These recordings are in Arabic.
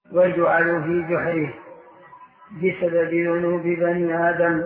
ويجعل في جحره بسبب ذنوب بني آدم.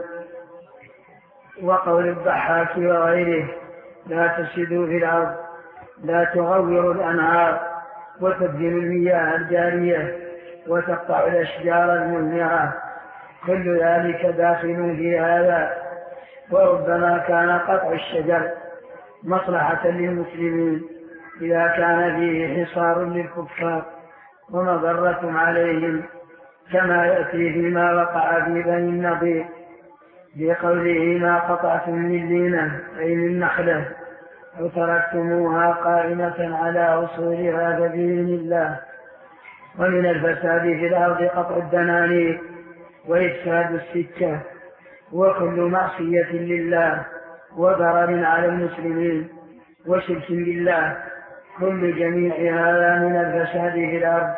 وقول الضحاك وغيره: لا تفسدوا في الأرض، لا تغوروا الأنهار وتبذلوا المياه الجارية وتقطعوا الأشجار المثمرة، كل ذلك داخل في هذا. وربما كان قطع الشجر مصلحة للمسلمين إذا كان فيه حصار للكفار ومضرة عليهم، كما يأتي فيما وقع في بني النضير بقوله: ما قطعتم من لينة أي من نخلة أو تركتموها قائمة على أصولها فبإذن الله. ومن الفساد في الأرض قطع الدنانير وإفساد السكة وكل معصية لله وضرر على المسلمين وشرك بالله، كل جميع هذا من الفساد في الأرض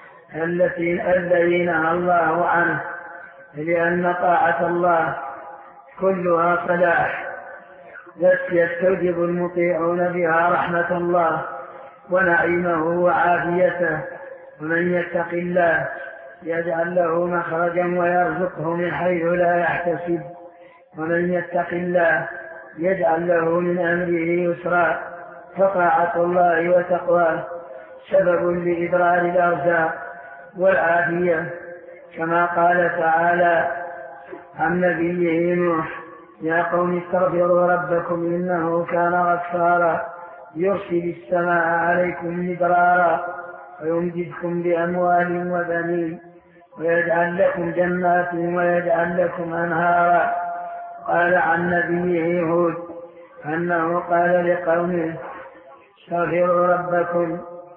الذي نهى الله عنه، لأن طاعة الله كلها صلاح، بس يستوجب المطيعون بها رحمة الله ونعيمه وعافيته. ومن يتق الله يجعل له مخرجا ويرزقه من حيث لا يحتسب، ومن يتق الله يجعل له من أمره يسرا. فطاعة الله وتقواه سبب لإدرار الأرزاق والعافية، كما قال تعالى عن نبيه نوح: يا قوم استغفروا ربكم إنه كان غفارا يرسل السماء عليكم مدرارا ويمددكم بأموال وبنين ويجعل لكم جنات ويجعل لكم أنهارا. قال عن نبيه هود أنه قال لقومه: استغفروا ربكم،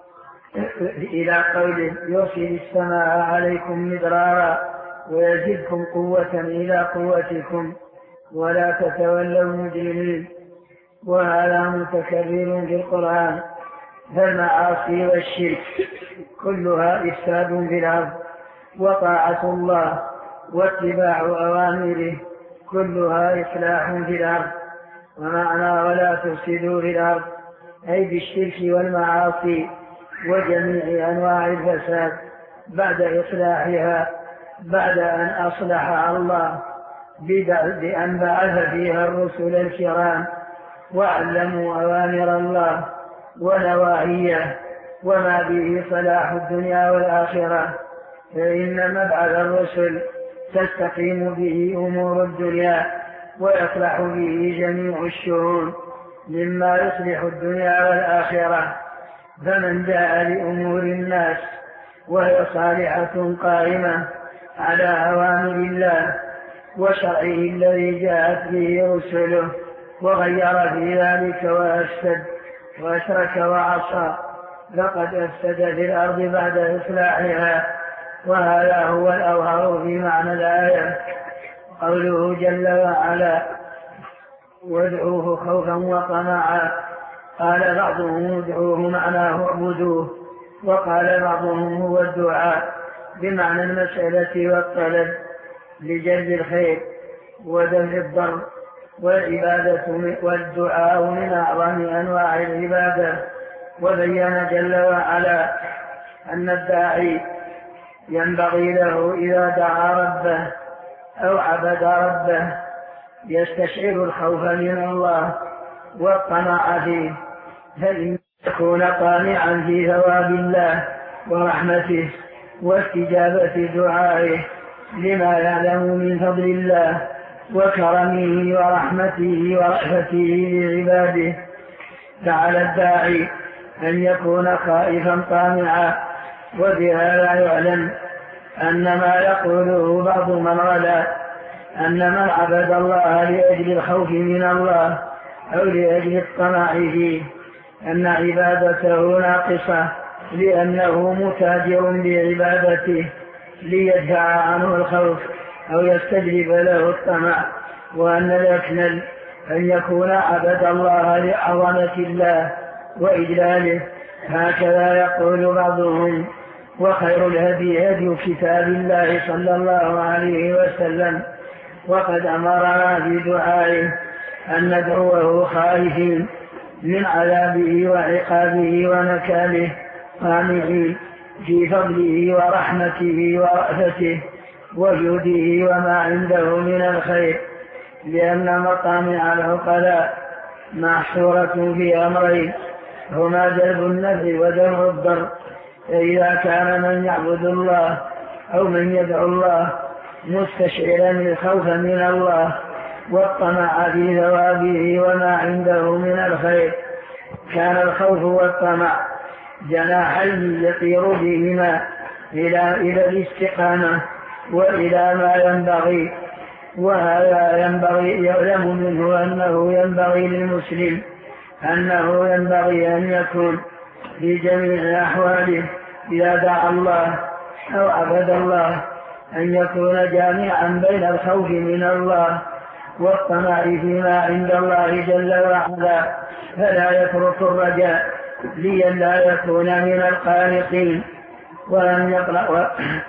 إلى قوله: يرسل السماء عليكم مدرارا ويزدكم قوة إلى قوتكم ولا تتولوا مجرمين. وهذا متكرر في القرآن. فالمعاصي والشرك كلها إفساد في الأرض، وطاعة الله واتباع أوامره كلها إصلاح في الأرض. ومعنى ولا تفسدوا في الأرض أي بالشرك والمعاصي وجميع أنواع الفساد بعد إصلاحها، بعد أن أصلح الله بأن بعث فيها الرسل الكرام وعلموا أوامر الله ونواهيه وما به صلاح الدنيا والآخرة. فإن مبعث الرسل تستقيم به أمور الدنيا ويصلح به جميع الشؤون مما يصلح الدنيا والآخرة. فمن جاء لأمور الناس وهي صالحة قائمة على أوامر الله وشرعه الذي جاءت به رسله وغير في ذلك وأفسد وأشرك وعصى فقد أفسد في الأرض بعد إصلاحها. وهذا هو الأظهر في معنى الآية. قوله جل وعلا: وادعوه خوفا وطمعا. قال بعضهم ادعوه معناه اعبدوه، وقال بعضهم هو الدعاء بمعنى المسألة والطلب لجلب الخير ودفع الضر. والدعاء من أعظم أنواع العبادة. وبين جل وعلا أن الداعي ينبغي له إذا دعا ربه أو عبد ربه يستشعر الخوف من الله والطمع فيه، فإن يكون طامعا في ثواب الله ورحمته واستجابة دعائه لما يعلم من فضل الله وكرمه ورحمته ورأفته لعباده. فعلى الداعي أن يكون خائفا طامعا. وبهذا يعلم أن ما يقوله بعض من غلا أن من عبد الله لأجل الخوف من الله أو لأجل الطمع فيه أن عبادته ناقصة لأنه متاجر بعبادته ليدفع عنه الخوف أو يستجلب له الطمع، وأن الأكمل أن يكون عبد الله لعظمة الله وإجلاله. هكذا يقول بعضهم. وخير الهدي هدي كتاب الله صلى الله عليه وسلم، وقد أمرنا في دعائه أن ندعوه خائفين من عذابه وعقابه ونكاله طامعين في فضله ورحمته ورأفته وجوده وما عنده من الخير، لأن مطامع العقلاء محصورة في أمرين هما جلب النفع ودفع الضر. فإذا كان من يعبد الله أو من يدعو الله مستشعرا الخوف من الله والطمع في ثوابه وما عنده من الخير، كان الخوف والطمع جناحين يطير بهما إلى الاستقامة وإلى ما ينبغي. وهذا ينبغي يعلم منه أنه ينبغي للمسلم أنه ينبغي أن يكون في جميع أحواله إذا دعا الله أو عبد الله أن يكون جامعا بين الخوف من الله والطمع فيما عند الله جل وعلا، فلا يترك الرجاء لئلا يكون من القانطين. ولم يقرأ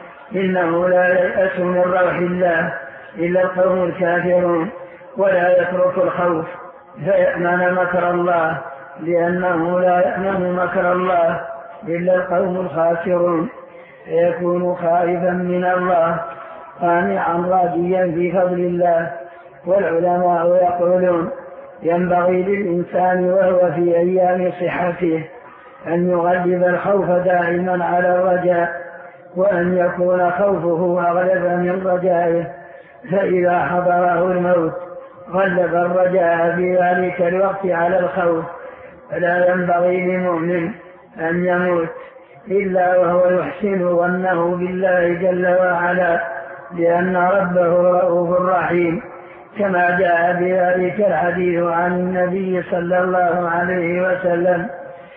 إنه لا ييأس من روح الله إلا القوم الكافرون، ولا يترك الخوف فيأمن مكر الله، لأنه لا يأمن مكر الله إلا القوم الخاسرون، فيكون خائفا من الله قانعا راجيا في فضل الله. والعلماء يقولون ينبغي للإنسان وهو في أيام صحته أن يغلب الخوف دائما على الرجاء، وأن يكون خوفه أغلب من رجائه، فإذا حضره الموت غلب الرجاء في ذلك الوقت على الخوف. فلا ينبغي لمؤمن أن يموت إلا وهو يحسن ظنه بالله جل وعلا، لأن ربه رؤوف رحيم، كما جاء بذلك الحديث عن النبي صلى الله عليه وسلم: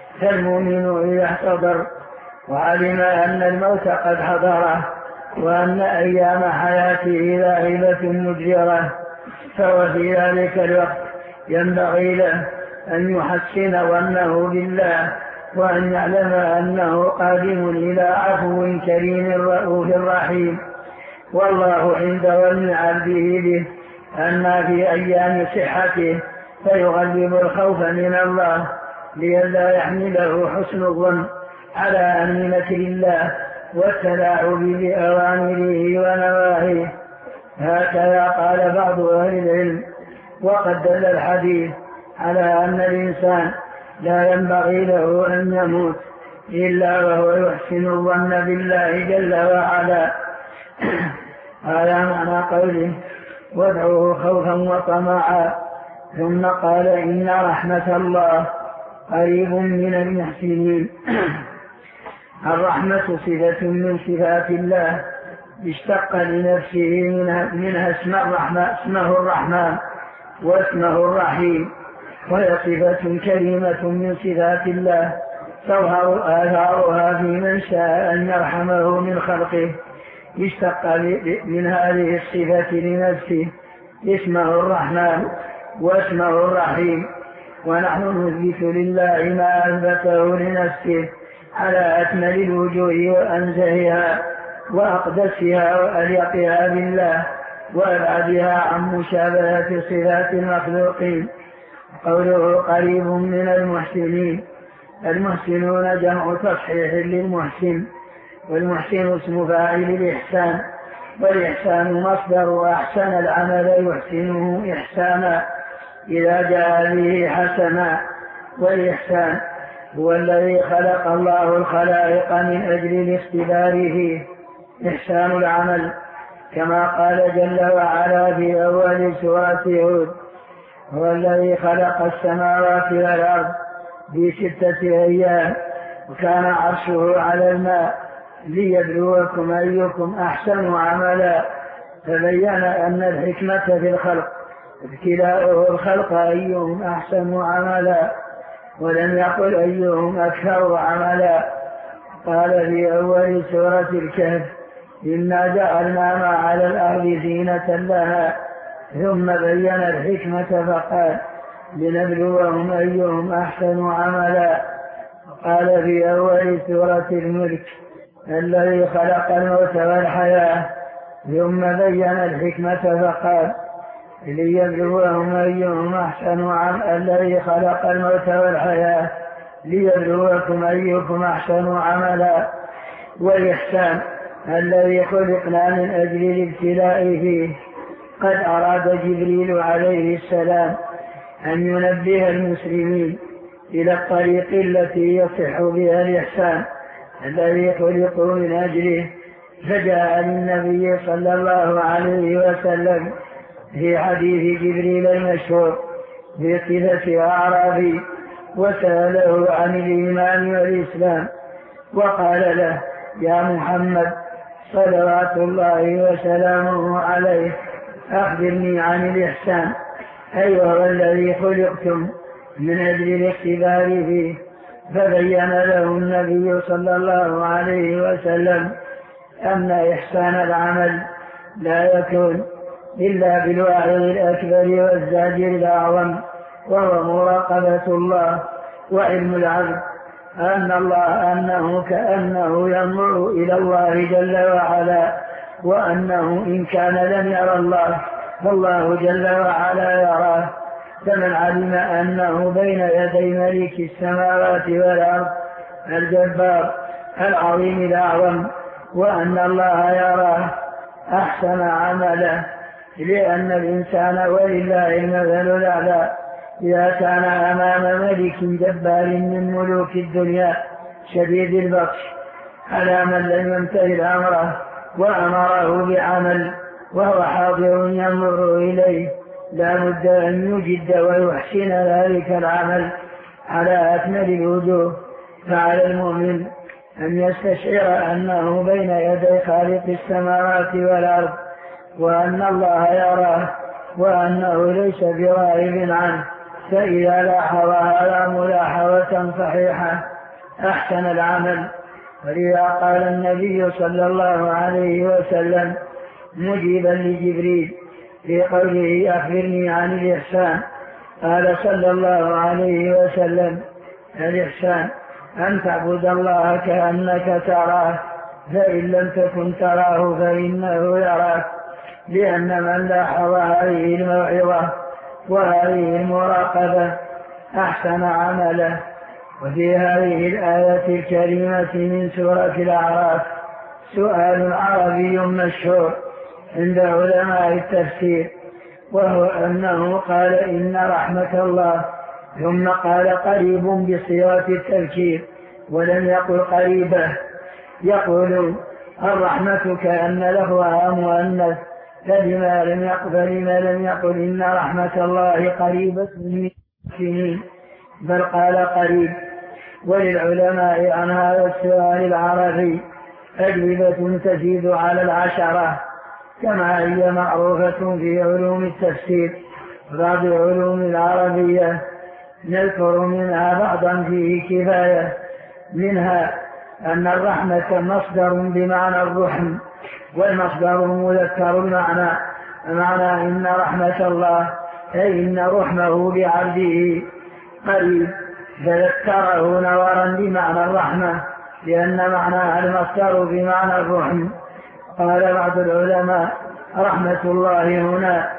فالمؤمن إذا احتضر وعلم أن الموت قد حضره وأن أيام حياته ذاهبة مجرة، فهو في ذلك الوقت ينبغي له أن يحسن ظنه بالله، وأن يعلم أنه قادم إلى عفو كريم رؤوف رحيم. والله عند ظن عبده به أما في أيام صحته فيغلب الخوف من الله لئلا يحمله حسن الظن على أمن مكر الله والتلاعب بأوامره ونواهيه. هكذا قال بعض أهل العلم. وقد دل الحديث على أن الإنسان لا ينبغي له أن يموت إلا وهو يحسن الظن بالله جل وعلا. هذا معنى قوله: وادعوه خوفا وطمعا. ثم قال: إن رحمة الله قريب من المحسنين. الرحمة صفة من صفات الله اشتق لنفسه منها اسمه الرحمن واسمه الرحيم، وهي صفة كريمة من صفات الله تظهر آثارها في من شاء أن يرحمه من خلقه. اشتق من هذه الصفة لنفسه اسمه الرحمن واسمه الرحيم، ونحن نثبت لله ما أثبته لنفسه على أكمل الوجوه وأنزهها وأقدسها وأليقها بالله وأبعدها عن مشابهة صفات المخلوقين. قوله قريب من المحسنين، المحسنون جمع تصحيح للمحسن، والمحسن اسم فاعل الإحسان، والإحسان مصدر أحسن العمل يحسنه إحسانا إذا جاء به حسنا. والإحسان هو الذي خلق الله الخلائق من أجل الاختبار فيه، إحسان العمل، كما قال جل وعلا في أول سورة هود: هو الذي خلق السماوات والأرض في 6 أيام وكان عرشه على الماء ليبلوكم أيكم أحسن عملا. فبين أن الحكمة في الخلق ابتلاؤه الخلق أيهم أحسن عملا، ولم يقل أيهم أكثر عملا. قال في أول سورة الكهف: إنا جعلنا ما على الأرض زينة لها، ثم بين الحكمة فقال: لنبلوهم أيهم أحسن عملا. قال في أول سورة الملك: الذي خلق الموت والحياة، ثم بين الحكمة فقال: ليبلوهم أيهم أحسن عملا. الذي خلق الموت والحياة ليبلوكم أيكم أحسن عملا. والإحسان الذي خلقنا من أجل الابتلاء فيه. قد أراد جبريل عليه السلام أن ينبه المسلمين إلى الطريق التي يصح بها الإحسان الذي خلقوا من أجله، فجاء للنبي صلى الله عليه وسلم في حديث جبريل المشهور بصفة أعرابي وسأله عن الإيمان والإسلام، وقال له: يا محمد صلوات الله وسلامه عليه، أخبرني عن الإحسان، أي هو الذي خلقتم من أجل الاختبار فيه. فبين له النبي صلى الله عليه وسلم أن إحسان العمل لا يكون إلا بالوعي الأكبر والزاجر الأعظم، وهو مراقبة الله وعلم العبد أنه كأنه ينظر إلى الله جل وعلا، وأنه إن كان لم يرى الله فالله جل وعلا يراه. فمن علم أنه بين يدي ملك السماوات والأرض الجبار العظيم الأعظم وأن الله يراه أحسن عمله، لأن الإنسان ولله المثل الأعلى إذا كان أمام ملك جبار من ملوك الدنيا شديد البطش على من لم يمتثل أمره وأمره بعمل وهو حاضر ينظر إليه، لا بد أن يجد ويحسن ذلك العمل على أكمل الوجوه. فعلى المؤمن أن يستشعر أنه بين يدي خالق السماوات والأرض، وأن الله يراه، وأنه ليس بغائب عنه. فإذا لاحظ هذا ملاحظة صحيحة أحسن العمل. ولذا قال النبي صلى الله عليه وسلم مجيبا لجبريل في قوله: أخبرني عن الإحسان، قال صلى الله عليه وسلم: الإحسان أن تعبد الله كأنك تراه، فإن لم تكن تراه فإنه يراك. لأن من لاحظ هذه الموعظة وهذه المراقبة أحسن عمله. وفي هذه الآية الكريمة من سورة الأعراف سؤال عربي مشهور عند علماء التفسير، وهو أنه قال: إن رحمة الله، ثم قال قريب بصيغة التذكير ولم يقل قريبة. يقول الرحمة كأن لفظها مؤنث، فلما لم يقل إن رحمة الله قريبة من المحسنين، بل قال قريب. وللعلماء عن هذا السؤال العربي أجوبة تزيد على 10، كما هي معروفة في علوم التفسير بعض علوم العربية، نذكر منها بعضا فيه كفاية. منها أن الرحمة مصدر بمعنى الرحم، والمصدر مذكر المعنى إن رحمة الله أي إن رحمه بعبده قريب، فذكره نورا بمعنى الرحمة لأن معناها المصدر بمعنى الرحم. قال بعض العلماء: رحمة الله هنا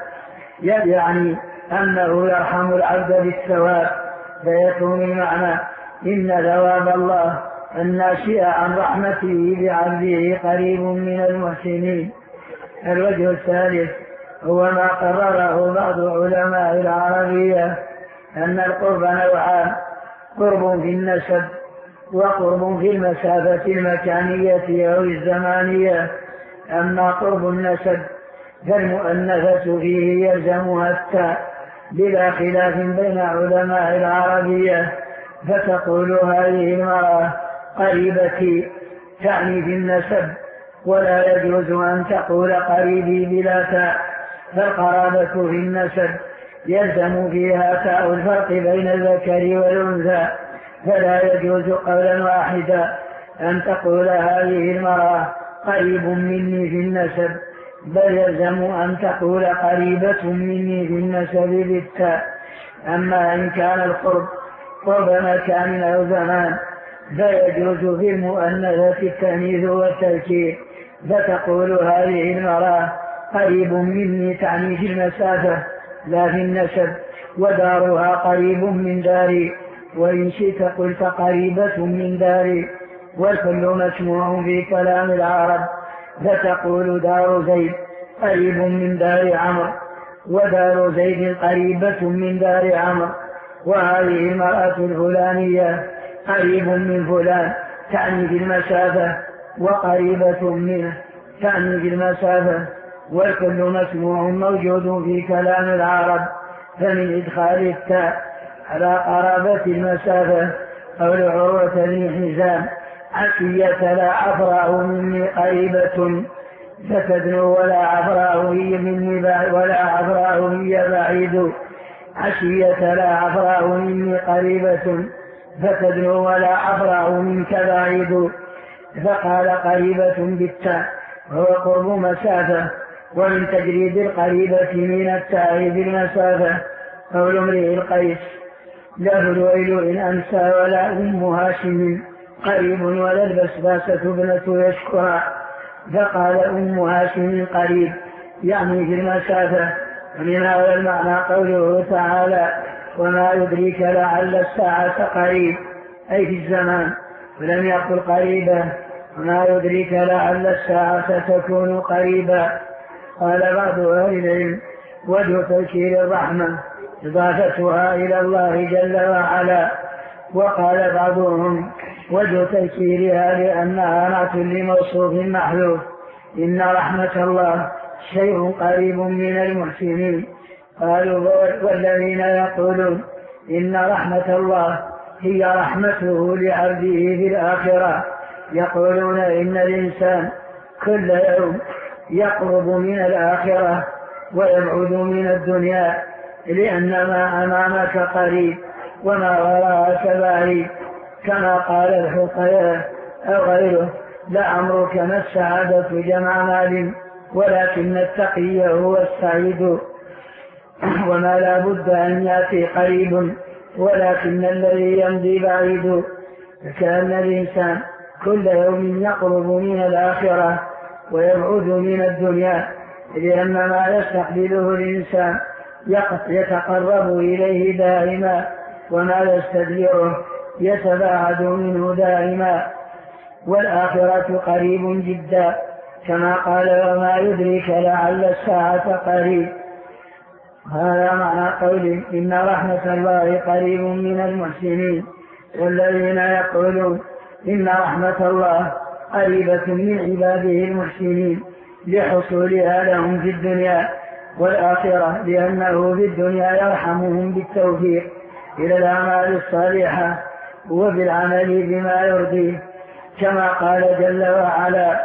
يعني أنه يرحم العبد بالثواب، فيكون المعنى إن ثواب الله الناشئ عن رحمته بعبده قريب من المحسنين. الوجه الثالث هو ما قرره بعض علماء العربية أن القرب نوعان: قرب في النسب وقرب في المسافة المكانية أو الزمانية. أما قرب النسب فالمؤنثة فيه يلزمها التاء بلا خلاف بين علماء العربية، فتقول هذه المرأة قريبتي تعني في النسب، ولا يجوز أن تقول قريبي بلا تاء. فالقرابة في النسب يلزم فيها تاء الفرق بين الذكر والأنثى، فلا يجوز قولا واحدا أن تقول هذه المرأة قريب مني في النسب، بل يلزم أن تقول قريبة مني في النسب بالتاء. أما إن كان القرب قرب مكان أو زمان فيجوز في المؤنثة التأنيث والتذكير، فتقول هذه المرأة قريب مني تعني في المسافة لا في النسب، ودارها قريب من داري، وإن شئت قلت قريبة من داري. والكل مسموع في كلام العرب، فتقول دار زيد قريب من دار عمرو، ودار زيد قريبة من دار عمرو، وهذه المرأة الفلانية قريب من فلان تعني بالمسافة، وقريبة منه تعني بالمسافة، والكل مسموع موجود في كلام العرب. فمن إدخال التاء على قرابة المسافة قول عروة بن حزام عشية لا عفراء مني قريبة فتدنو ولا عفراء هي مني ولا عفراء هي بعيد، عشية لا عفراء مني قريبة فتدنو ولا عفراء منك بعيد. فقال قريبة بالتاء وهو قرب مسافة. ومن تجريد القريبة من التاء بالمسافة قول امرئ القيس له الويل إن أمسى ولا أم هاشم قريب ولا البسباسة ابنة يشكرا، فقال أم هاشم قريب يعني في المسافة. ومن هذا المعنى قوله تعالى وما يدريك لعل الساعة قريب أي في الزمان، ولم يقل قريبا وما يدريك لعل الساعة تكون قريبا. قال بعض أهل العلم وجه تذكير الرحمة إضافتها إلى الله جل وعلا، وقال بعضهم وجه تذكيرها لأنها نعت لموصوف محذوف إن رحمة الله شيء قريب من المحسنين. قالوا والذين يقولون إن رحمة الله هي رحمته لعبده في الآخرة يقولون إن الإنسان كل يوم يقرب من الآخرة ويبعد من الدنيا، لأن ما أمامك قريب وما وراءك بعيد، كما قال الحقيقة أو غيره لعمرك ما السعادة جمع مال ولكن التقي هو السعيد، وما لا بد أن يأتي قريب ولكن الذي يمضي بعيد. فكأن الإنسان كل يوم يقرب من الآخرة ويبعد من الدنيا، لأن ما يستقبله الإنسان يتقرب إليه دائما وما يستدبره يتباعد منه دائما، والآخرة قريب جدا كما قال وما يدريك لعل الساعة قريب. هذا معنى قوله إن رحمة الله قريب من المحسنين. والذين يقولون إن رحمة الله قريبة من عباده المحسنين لحصولها لهم في الدنيا والآخرة، لأنه في الدنيا يرحمهم بالتوفيق إلى الأعمال الصالحة وبالعمل بما يرضيه، كما قال جل وعلا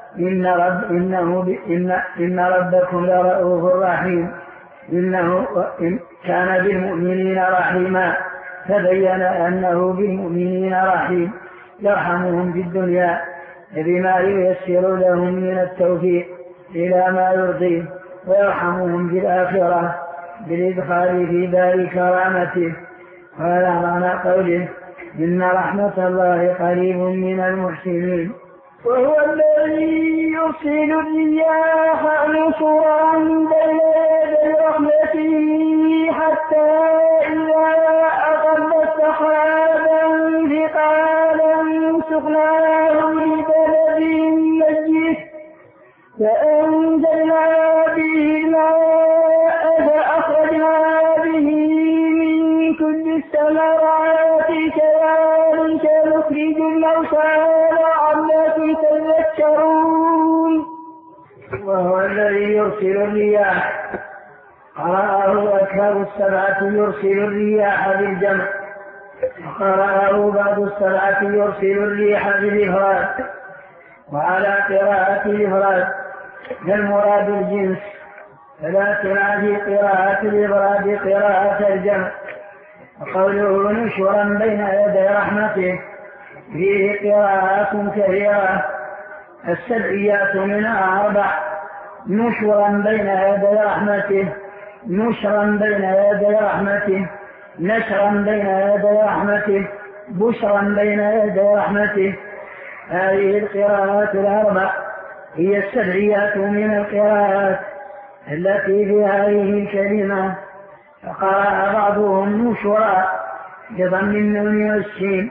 إن ربكم لرؤوف رحيم إنه كان بالمؤمنين رحيما، فبين أنه بالمؤمنين رحيم يرحمهم في الدنيا بما ييسر لهم من التوفيق إلى ما يرضيه، ويرحمهم في الآخرة بالإدخال في دار كرامته. وهذا معنى قوله إن رحمة الله قريب من المحسنين. وهو الذي يرسل الرياح نشرا بين يدي رحمته حتى إذا أقلت سحابا ثقالا سقناه لبلد ميت فأنزلنا به الماء فأخرجنا به من كل الثمرات كذلك نخرج الموتى لعلكم تذكرون. وهو الذي يرسل الرياح قرأه أكثر السبعة يرسل الرياح بالجمع، وقرأه بعض السبعة يرسل الريح بالإفراد، وعلى قراءة الإفراد فالمراد الجنس، فلا تنادي قراءة الإفراد قراءة الجمع. وقوله نشرا بين يدي رحمته فيه قراءات كثيرة، السبعيات منها 4: نشرا بين يدي رحمته، نشرا بين يدي رحمته، نشرا بين يدي رحمته، بشرا بين يدي رحمته. هذه القراءات 4 هي السبعيات من القراءات التي في هذه الكلمة. فقرأ بعضهم نشرا بضم النون والسين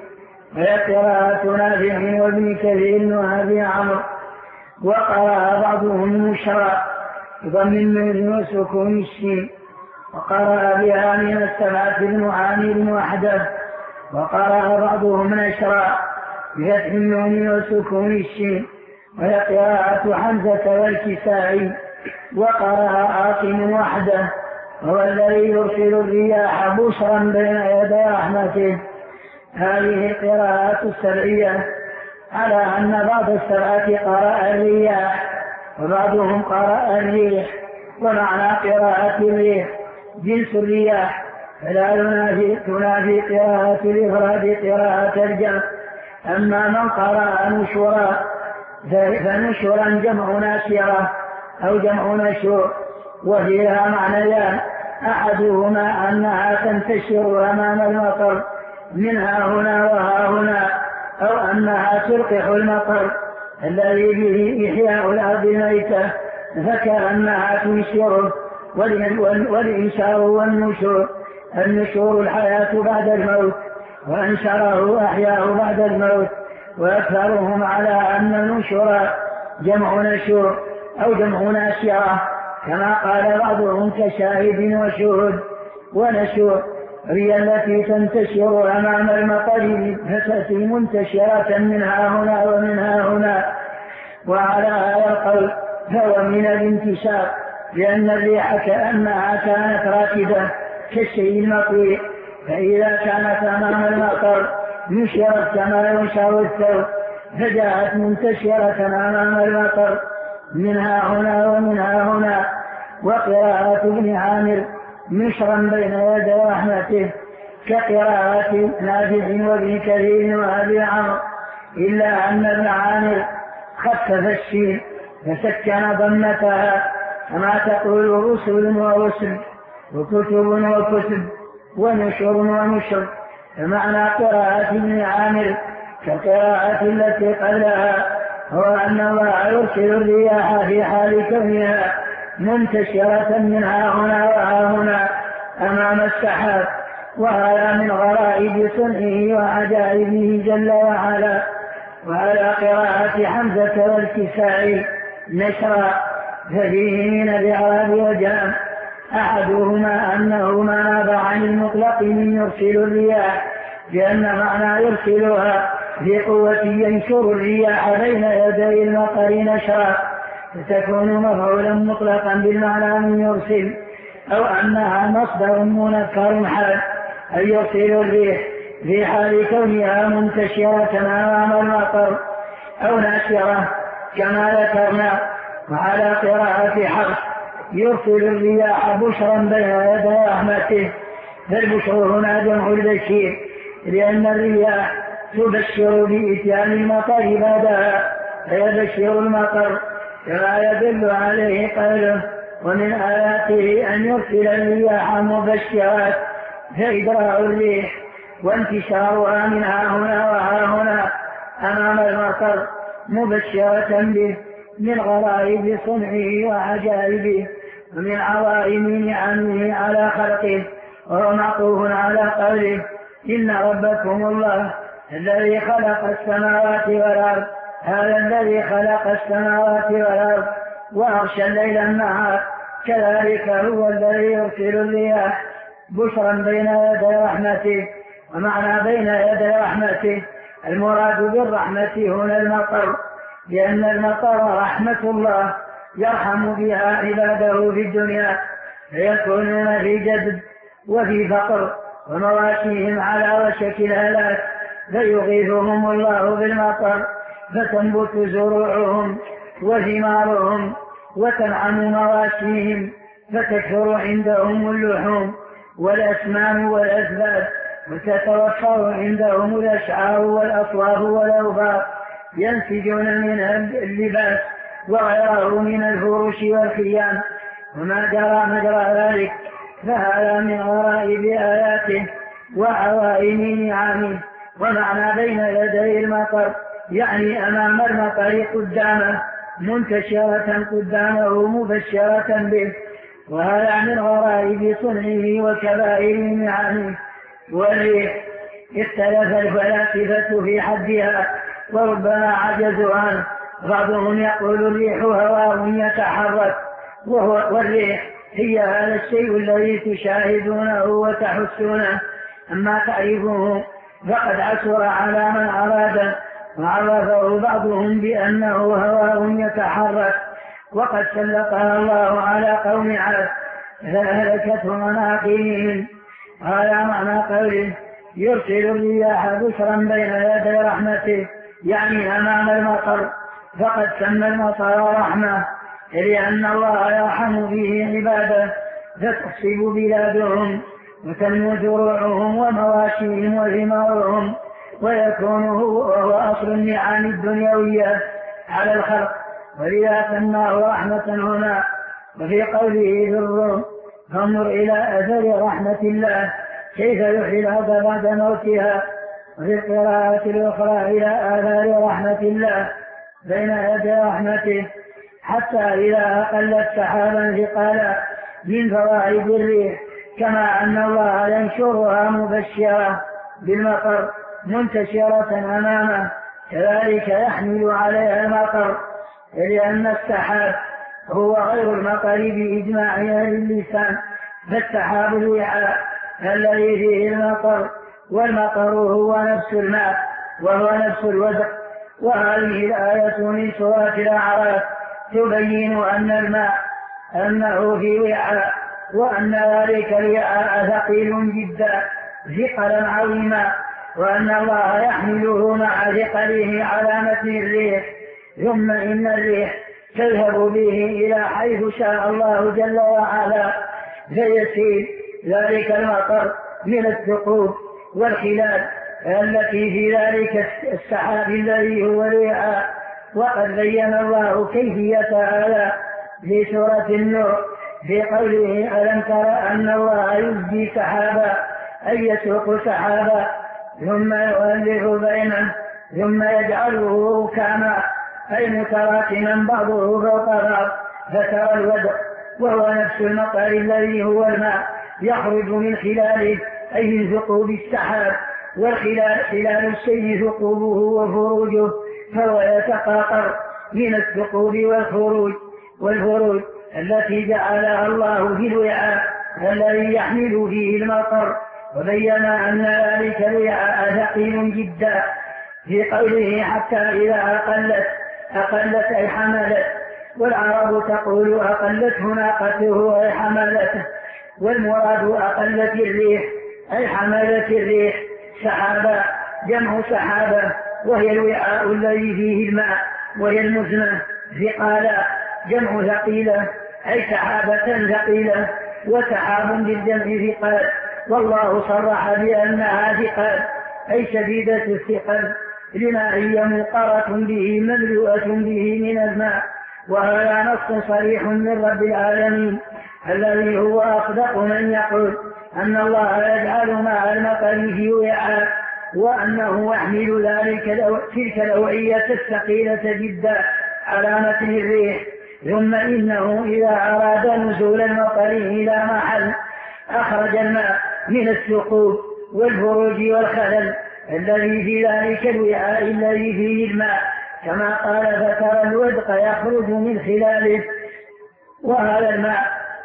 وهي قراءة نافع وابن كثير وأبي عمرو. وقرأ بعضهم مشرا بضم النون وسكون الشين، وقرأ بها من السبعة المعاني وحده. وقرأ بعضهم نشرا بفتح النون وسكون الشين، وهي قراءة حمزة والكسائي. وقرأ عاصم وحده، هو الذي يرسل الرياح بشرا بين يدي رحمته. هذه القراءة السبعية، على أن بعض السبعة قرأ الرياح وبعضهم قرأ الريح. ومعنى قراءة الريح جنس الرياح، فلا تنافي قراءة الإفراد قراءة الجمع. أما من قرأ نشورا فنشورا جمع ناشرة أو جمع نشور، وفيها معنيان: أحدهما أنها تنتشر أمام المطر منها هنا وها هنا، أو أنها تلقح المطر الذي به إحياء الأرض الميتة فكأنها تنشره. والإنشار والنشور: النشور الحياة بعد الموت، وأنشره أحياه بعد الموت. وأكثرهم على أن النشور جمع نشور أو جمع ناشرة، كما قال بعضهم كشاهد وشهد. ونشور هي التي تنتشر أمام المطر فتأتي منتشرة منها هنا ومنها هنا. وعلى هذا القول فهو من الانتشار، لأن الريح كأنها كانت راكدة كالشيء المطوي، فإذا كانت أمام المطر نشرت كما ينشر الثوب، فجاءت منتشرة أمام المطر منها هنا ومنها هنا. وقراءة ابن عامر نشرا بين يدي رحمته كقراءة نافع وابن كثير وأبي عمرو، إلا أن ابن عامر خفف الشين فسكن ضمتها، كما تقول رسل ورسل وكتب وكتب ونشر ونشر. فمعنى قراءة ابن عامر كقراءة التي قبلها هو أن الله يرسل الرياح في حال كونها منتشرة منها هنا وها هنا أمام السحاب، وهذا من غرائب صنعه وعجائبه جل وعلا. وعلى قراءة حمزة والكسائي نشرا، ففيه من الإعراب وجام: أحدهما أنه ما ناب عن المطلق من يرسل الرياح، لأن معنى يرسلها في قوة ينشر الرياح بين يدي المطر نشرا، فتكون مفعولا مطلقا بالمعنى من يرسل، أو أنها مصدر منكر حال، أي يرسل الريح في حال كونها منتشرة أمام المطر، أو ناشرة كما ذكرنا. وعلى قراءة حفص يرسل الرياح بشرا بين يدي رحمته، فالبشر هنا جمع البشير، لأن الرياح تبشر بإتيان المطر بعدها فيبشر المطر، كما يدل عليه قوله: ومن آياته أن يرسل الرياح مبشرات، فإدراء الريح وانتشارها منها هنا وها هنا أمام المطر مبشرة به من غرائب صنعه وعجائبه ومن عظائم نعمه على خلقه. وهو معطوف على قوله: إن ربكم الله الذي خلق السماوات والأرض. هذا الذي خلق السماوات والأرض وأغشى الليل النهار، كذلك هو الذي يرسل الرياح بشرا بين يدي رحمته. ومعنى بين يدي رحمته المراد بالرحمة هنا المطر، لأن المطر رحمة الله يرحم بها عباده في الدنيا، فيكونون في جدب وفي فقر ومواشيهم على وشك الهلاك، فيغيثهم الله بالمطر فتنبت زروعهم وثمارهم وتنعم مواشيهم، فتكثر عندهم اللحوم والأسمان والأسباب، وتتوفر عندهم الأشعار والأصوات والأوبار، ينسجون منها اللباس وغيره من الفروش والخيام، وما جرى مجرى ذلك، فهذا من غرائب آياته وعوائم نعمه. ومعنى بين يدي المطر يعني أمام المطر قدامه، منتشرة قدامه مبشرة به، وهذا من غرائب صنعه وكبائر نعمه. والريح اختلف الفلاسفة في حدها وربما عجزوا عنه. بعضهم يقول الريح هواء يتحرك، والريح هي هذا الشيء الذي تشاهدونه وتحسونه، أما تعرفه فقد عسر على من أراد، وعرفه بعضهم بأنه هواء يتحرك. وقد سلطها الله على قوم عاد فأهلكتهم مناقيهم. هذا معنى قوله يرسل الرياح بشرا بين يدي رحمته، يعني أمام المطر، فقد سمى المطر رحمة لأن الله يرحم به عباده، فتصيب بلادهم وتنمو زروعهم ومواشيهم وثمارهم، ويكون هو أصل النعم الدنيوية على الخلق، ولذا سماه رحمة هنا. وفي قوله في الروم فانظر إلى أثر رحمة الله كيف يحيي الأرض بعد موتها، وفي القراءة الأخرى إلى آثار رحمة الله بين يدي رحمته، حتى إذا أقلت سحابا ثقالا من فوائد الريح، كما أن الله ينشرها مبشرة بالمطر منتشرة أمامه، كذلك يحمل عليها المطر، لأن السحاب هو غير المطر بإجماع أهل اللسان، فالسحاب الوعاء الذي فيه المطر، والمطر هو نفس الماء وهو نفس الودق. وهذه الآية من سورة الأعراف تبين أن الماء أنه في وعاء، وأن ذلك الوعاء ثقيل جدا ثقلا عظيما، وأن الله يحمله مع ثقله على متن الريح، ثم إن الريح تذهب به إلى حيث شاء الله جل وعلا، فيسيل ذلك المطر من الثقوب والخلال التي في ذلك السحاب الذي هو الوعاء. وقد بين الله كيفية هذا في سورة النور في قوله ألم تر أن الله يزجي سحابا أي يسوق سحابا ثم يؤلف بينه ثم يجعله ركاما أي متراكما بعضه فوق بعض، فترى الودق وهو نفس المطر الذي هو الماء يخرج من خلاله أي من ثقوب السحاب، خلال الشيء ثقوبه وفروجه، فهو يتقاطر من الثقوب والفروج التي جعلها الله في الوعاء الذي يحمل فيه المطر. وبين أن ذلك الوعاء ثقيل جدا في قوله حتى إذا أقلت أي حملت، والعرب تقول أقلته ناقته أي حملته، والمراد أقلت الريح أي حملت الريح سحابا، جمع سحابة وهي الوعاء الذي فيه الماء، وهي المزنة ثقالا جمع ثقيلة أي سحابة ثقيلة، وسحاب بالجمع ثقال، والله صرح بأنها ثقال أي شديدة الثقل لما هي منقرة به مملوءة به من الماء. وهذا نص صريح من رب العالمين الذي هو أصدق من يقول أن الله يجعل ماء المطر في وعاء، وأنه يحمل تلك الأوعية الثقيلة جدا على متن الريح، ثم إنه إذا أراد نزول المطر إلى محل أخرج الماء من الثقوب والفروج والخلل الذي في ذلك الوعاء الذي فيه الماء، كما قال فترى الودق يخرج من خلاله. وهذا الماء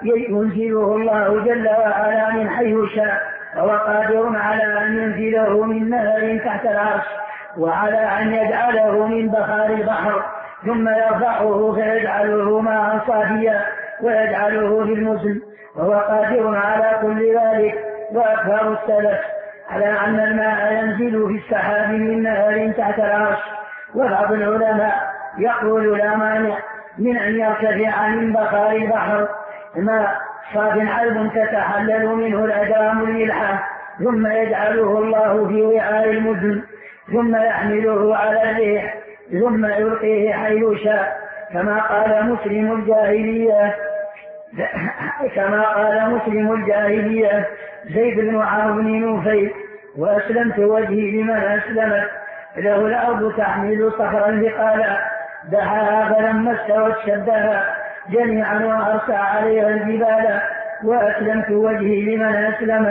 ينزله الله جل وعلا من حيث شاء، وهو قادر على أن ينزله من نهر تحت العرش، وعلى أن يجعله من بخار البحر ثم يرفعه فيجعله ماء صافيا ويجعله في المزن، وهو قادر على كل ذلك. وأكثر السلف على أن الماء ينزل في السحاب من نهر تحت العرش، وبعض العلماء يقول لا مانع من أن يرتفع من بخار البحر ماء صاف عذب تتحلل منه الأجرام الملحة، ثم يجعله الله في وعاء المزن، ثم يحمله على الريح، ثم يلقيه حيث شاء، كما قال مسلم الجاهلية زيد بن عمرو بن نفيل وأسلمت وجهي لمن أسلمت له الأرض تحمل صخرا ثقالا دحاها فلما استوت شدها جميعا وأرسى عليها الجبال، وأسلمت وجهي لمن أسلمت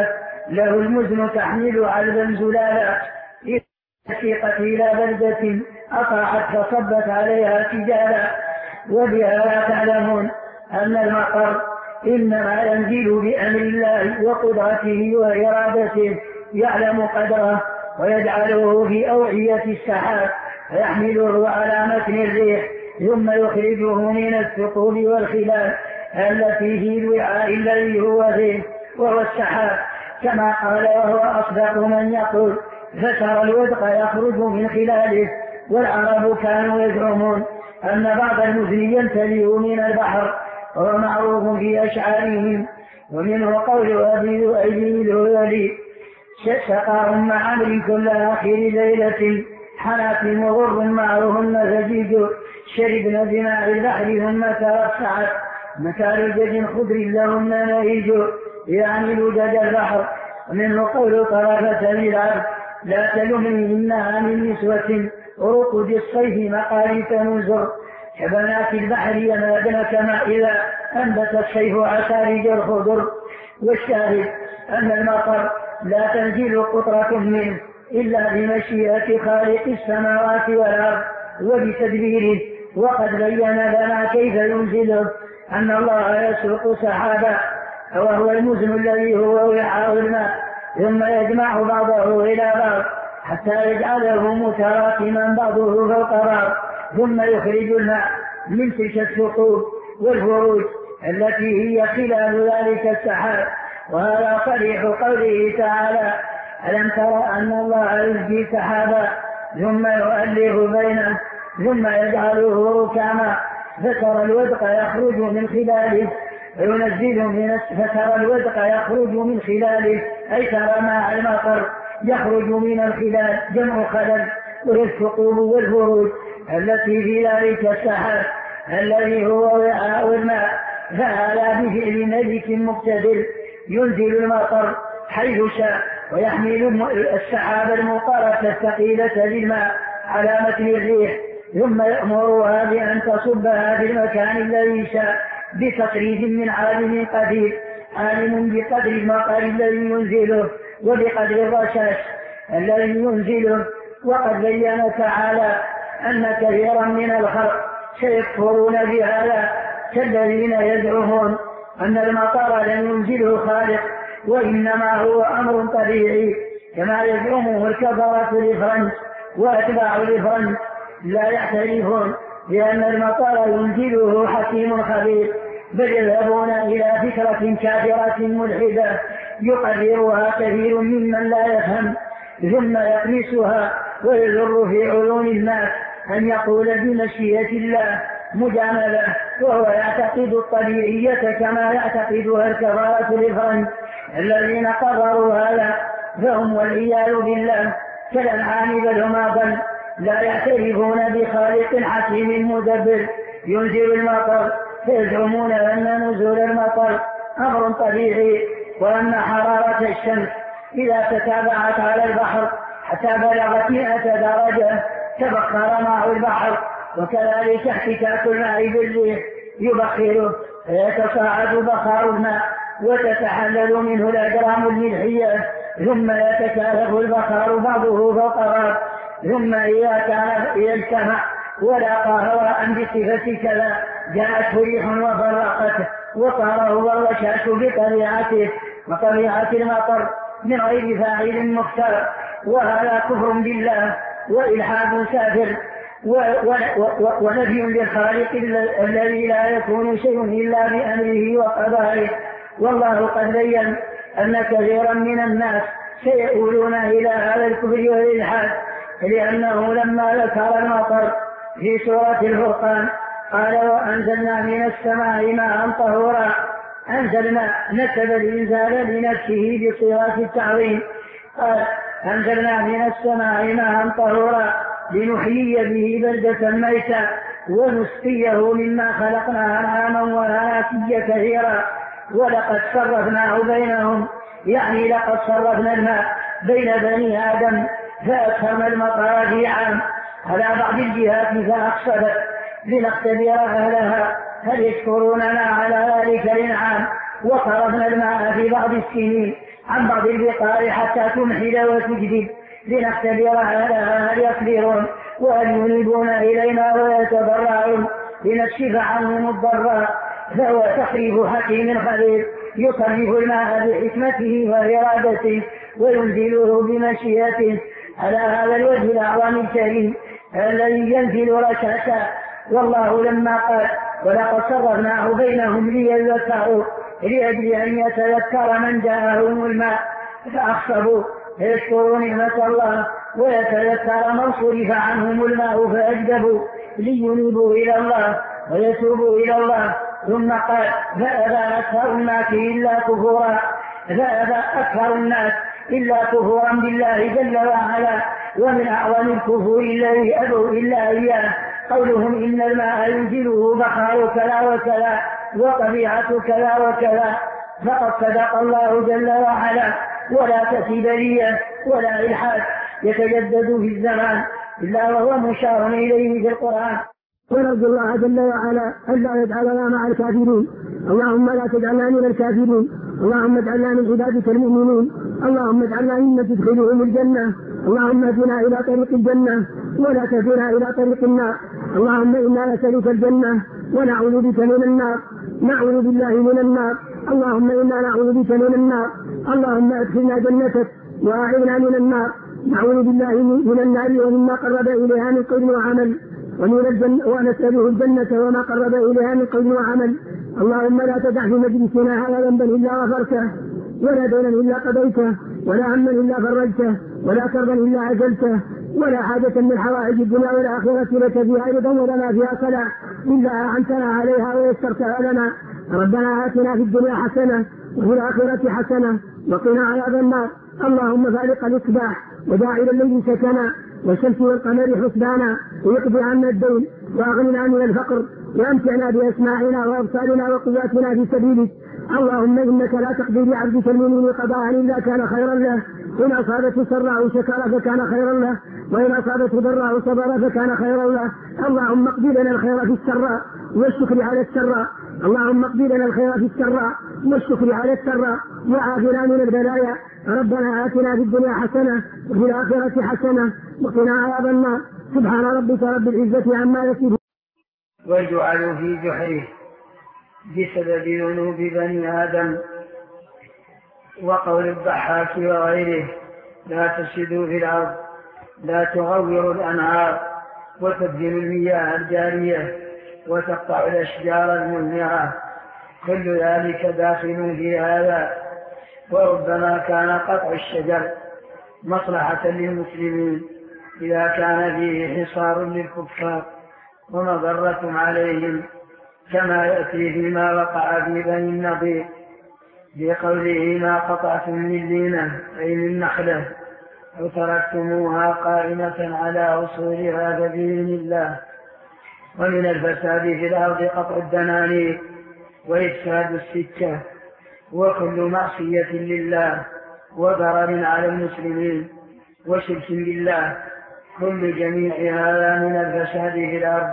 له المزن تحمل عذبا زلالا الثقة إلى بلدة أطاعت فصبت عليها سجالا. وبها تعلمون أن المطر إنما ينزل بأمر الله وقدرته وإرادته، يعلم قدره ويجعله في أوعية السحاب فيحمله على متن الريح ثم يخرجه من الثقوب والخلال التي في الوعاء الذي هو فيه وهو السحاب، كما قال وهو أصدق من يقول فترى الودق يخرج من خلاله. والعرب كانوا يزعمون أن بعض المزن ينتبه من البحر وهو معروف في أشعارهم. ومنه قول أبي الهذلي سقاهم مع عمر كل آخر ليلة حنات وغر معهن فجيج شربن بماء البحر ثم توسعت مكان الجد خضر لهن نهيج يعني لجد البحر. ومنه قول طرفة للعبد لا تلمني إنها من نسوة ورقد الصيف مقاليت نزر كبنات البحر ينادن كما إذا أنبت الصيف عسارج الخضر. والشاهد أن المطر لا تنزل قطرة منه إلا بمشيئة خالق السماوات والأرض وبتدبيره. وقد بين لنا كيف ينزله، أن الله يسوق سحابا وهو المزن الذي هو وعاء الماء ثم يجمع بعضه إلى بعض حتى يجعله متراكما بعضه فوق بعض ثم يخرج الماء من تلك الثقوب والفروج التي هي خلال ذلك السحاب. وهذا صريح قوله تعالى ألم ترى أن الله يزجي سحابا ثم يؤلف بينه ثم يجعله ركاما فترى الودق يخرج من خلاله فترى الودق يخرج من خلاله أي ترى ماء المطر يخرج من الخلال جمع خلل وهي الثقوب والفروج التي في ذلك السحاب الذي هو وعاء الماء. فهذا بفعل ملك مقتدر ينزل المطر حيث شاء ويحمل السحاب المطرة الثقيلة للماء على متن الريح ثم يأمرها بأن تصبها في المكان الذي شاء بتصريف من عالم قدير عالم بقدر المطر الذي ينزله وبقدر الرشاش الذي ينزله. وقد بين تعالى أن كثيرا من الخلق سيكفرون بهذا كالذين يزعمون أن المطر لم ينزله خالق وإنما هو أمر طبيعي كما يزعمه الكفرة لفرنس وأتباع لفرنس. لا يعترفون بأن المطر ينزله حكيم خبير، بل يذهبون إلى فكرة كافرة ملحدة يقررها كثير ممن لا يفهم ثم يقمسها ويذر في عيون الناس أن يقول بمشيئة الله مجاملة وهو يعتقد الطبيعية كما يعتقدها الكفرة لفرنس الذين قرروا هذا. فهم والعياذ بالله كالأنعام بل هم أضل، لا يعترفون بخالق حكيم مدبر ينزل المطر فيزعمون أن نزول المطر أمر طبيعي وأن حرارة الشمس إذا تتابعت على البحر حتى بلغت 100 درجة تبخر ماء البحر، وكذلك احتكاك الماء بالريح يبخره فيتصاعد بخار الماء وتتحلل منه الأجرام الملحية ثم يتكاثف البخار بعضه فوق بعض ثم إذا كان يجتمع ولاقى هواء بصفة كذا جاءته ريح وفرقته وصار هو الرشاش بطبيعته وطبيعة المطر من غير فاعل مختار. وهذا كفر بالله وإلحاد سافر ونفي للخالق الذي لا يكون شيء إلا بأمره وقضائه. والله قد بين أن كثيرا من الناس سيؤولون إلى هذا الكفر والإلحاد، لأنه لما ذكر المطر في سورة الفرقان قال وأنزلنا من السماء ماء طهورا. أنزلنا نسب الإنزال لنفسه بصيغة التعظيم، قال أنزلنا من السماء ماء طهورا لنحيي به بلدة ميتا ونسقيه مما خلقنا أنعاما وأناسيا كثيرا ولقد صرفناه بينهم، يعني لقد صرفنا الماء بين بني آدم فأكثرن المطر في عام على بعض الجهات فأقصدت لنختبر أهلها هل يشكروننا على ذلك الإنعام. وصرفنا الماء في بعض السنين عن بعض البقاع حتى تمحل وتجدب لنختبر هل يصبرون وهل ينيبون إلينا ويتضرعون لنكشف عنهم الضراء. فهو تقريب حكيم خبير يصرف الماء بحكمته وإرادته وينزله بمشيئته على هذا الوجه الأعظم الكريم الذي ينزل رشاشا. والله لما قال ولقد صرفناه بينهم ليذكروا لأجل أن يتذكر من جاءهم الماء فأخسروا فيشكروا نعمة الله ويتذكر من صرف عنهم الماء فأجدبوا لينيبوا إلى الله ويتوبوا إلى الله. ثم قال فأبى أكثر الناس إلا كفورا بالله جل وعلا. ومن أعظم الكفور الذي أبوا إلا إياه قولهم إن الماء ينزله بحر كذا وكذا وطبيعة كذا وكذا. فقد صدق الله جل وعلا ولا تسيبلية ولا إلحاد يتجدد في الزمان إلا وهو مشار إليه في القرآن. ونرجو الله جل وعلا ألا يجعلنا مع الكافرين. اللهم لا تجعلنا من الكافرين. اللهم اجعلنا من عبادك المؤمنين. اللهم اجعلنا ممن تدخلهم الجنة. اللهم اهدنا إلى طريق الجنة ولا تهدنا إلى طريق النار. اللهم إنا نسألك الجنة ونعوذ بك من النار. نعوذ بالله من النار. اللهم إنا نعوذ بك من النار. اللهم ادخلنا جنتك وأعذنا من النار. نعوذ بالله من النار ومما قرب إليها من قول وعمل ونسأله الجنة وما قرب إليها من قول وعمل. اللهم لا تدع في مجلسنا هذا ذنبا إلا غفرته ولا دينا إلا قضيته ولا هما إلا فرجته ولا كربا إلا عجلته ولا حاجة من حوائج الدنيا والآخرة لك فيها رضا ولنا فيها صلاح إلا أعنتنا عليها ويسرتها لنا. ربنا آتنا في الدنيا حسنة وفي الآخرة حسنة وقنا عذاب النار. اللهم فارق الإصباح وداعي الليل سكنا والشمس والقمر حسبانا ويقضي عنا الدين وأغننا من الفقر وأمتعنا بأسماعنا وأبصارنا وقواتنا في سبيلك. اللهم إنك لا تقضي لعبدك المؤمن قضاء إلا كان خيرا له. إن أصابته سراء شكر فكان خيرا له وإن أصابته ضراء صبر فكان خيرا له. اللهم اقضي لنا الخير في السراء والشكر على السراء. اللهم اقضي لنا الخير في السراء والشكر على السراء وعافنا من البلايا. ربنا آتنا في الدنيا حسنة وفي الآخرة حسنة وقنا عذاب النار. سبحان ربك رب العزة عما يصفون. واجعلوا في جحره بسبب ذنوب بني آدم. وقول الضحاك وغيره لا تفسدوا في الأرض لا تغوروا الأنهار وتبذلوا المياه الجارية وتقطعوا الأشجار المثمرة كل ذلك داخل في هذا. وربما كان قطع الشجر مصلحة للمسلمين إذا كان فيه حصار للكفار ومضرة عليهم كما يأتي فيما وقع في بني النضير بقوله ما قطعتم من لينة أي من نخلة أو تركتموها قائمة على أصولها فبإذن الله. ومن الفساد في الأرض قطع الدنانير وإفساد السكة وكل معصية لله وضرر على المسلمين وشرك بالله. كل جميع هذا من الفساد في الأرض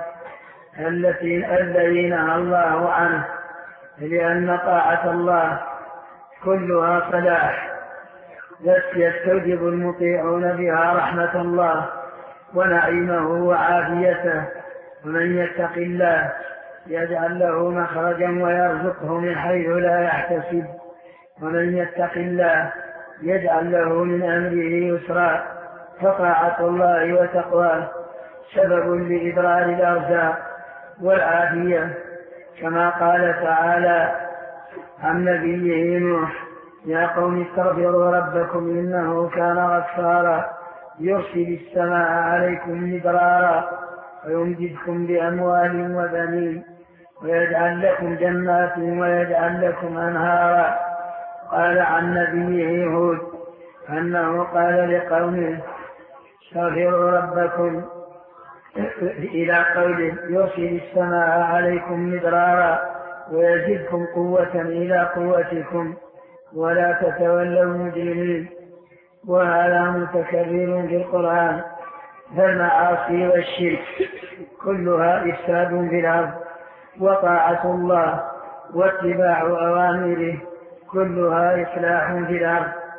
الذي نهى الله عنه لأن طاعة الله كلها صلاح بس يستوجب المطيعون بها رحمة الله ونعيمه وعافيته. ومن يتق الله يجعل له مخرجا ويرزقه من حيث لا يحتسب ومن يتق الله يجعل له من أمره يسرا. فطاعة الله وتقواه سبب لإدرار الأرزاق والعافية كما قال تعالى عن نبيه نوح يا قوم استغفروا ربكم إنه كان غفارا يرسل السماء عليكم مدرارا ويمددكم بأموال وبنين ويجعل لكم جنات ويجعل لكم أنهارا. قال عن نبيه هود أنه قال لقومه استغفروا ربكم إلى قوله يرسل السماء عليكم مدرارا ويزدكم قوة إلى قوتكم ولا تتولوا مجرمين. وهذا متكرر في القرآن. فالمعاصي والشرك كلها إفساد في الأرض وطاعة الله واتباع أوامره كلها إصلاح في الأرض.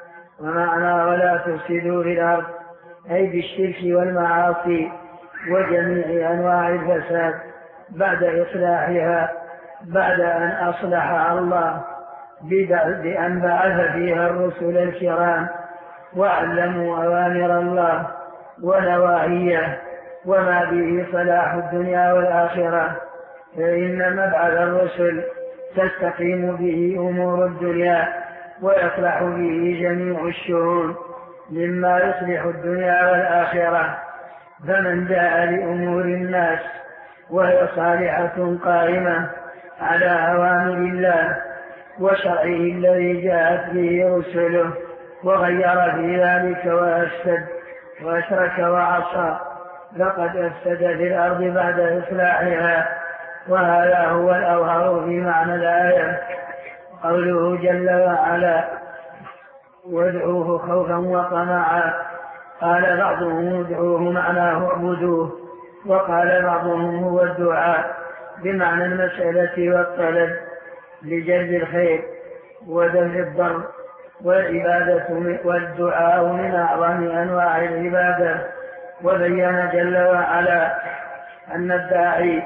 ومعنى ولا تفسدوا في الأرض أي بالشرك والمعاصي وجميع أنواع الفساد بعد إصلاحها، بعد أن أصلحها الله بأن بعث فيها الرسل الكرام وعلموا أوامر الله ونواهيه وما به صلاح الدنيا والآخرة. فإن مبعث الرسل تستقيم به أمور الدنيا ويصلح به جميع الشؤون مما يصلح الدنيا والآخرة. فمن جاء لأمور الناس وهي صالحة قائمة على أوامر الله وشرعه الذي جاءت به رسله وغير في ذلك وأفسد وأشرك وعصى فقد أفسد في الأرض بعد إصلاحها. وهذا هو الأظهر في معنى الآية. قوله جل وعلا وادعوه خوفا وطمعا، قال بعضهم ادعوه معناه اعبدوه، وقال بعضهم هو الدعاء بمعنى المسألة والطلب لجلب الخير ودفع الضر، والدعاء من أعظم أنواع العبادة. وبين جل وعلا أن الداعي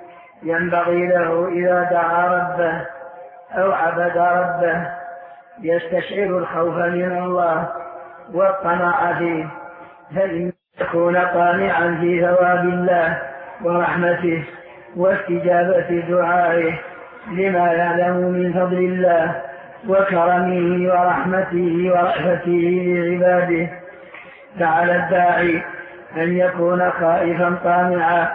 ينبغي له إذا دعا ربه أو عبد ربه يستشعر الخوف من الله والطمع فيه، فإن يكون طامعا في ثواب الله ورحمته واستجابة دعائه لما يعلم من فضل الله وكرمه ورحمته ورأفته لعباده. فعلى الداعي أن يكون خائفا طامعا.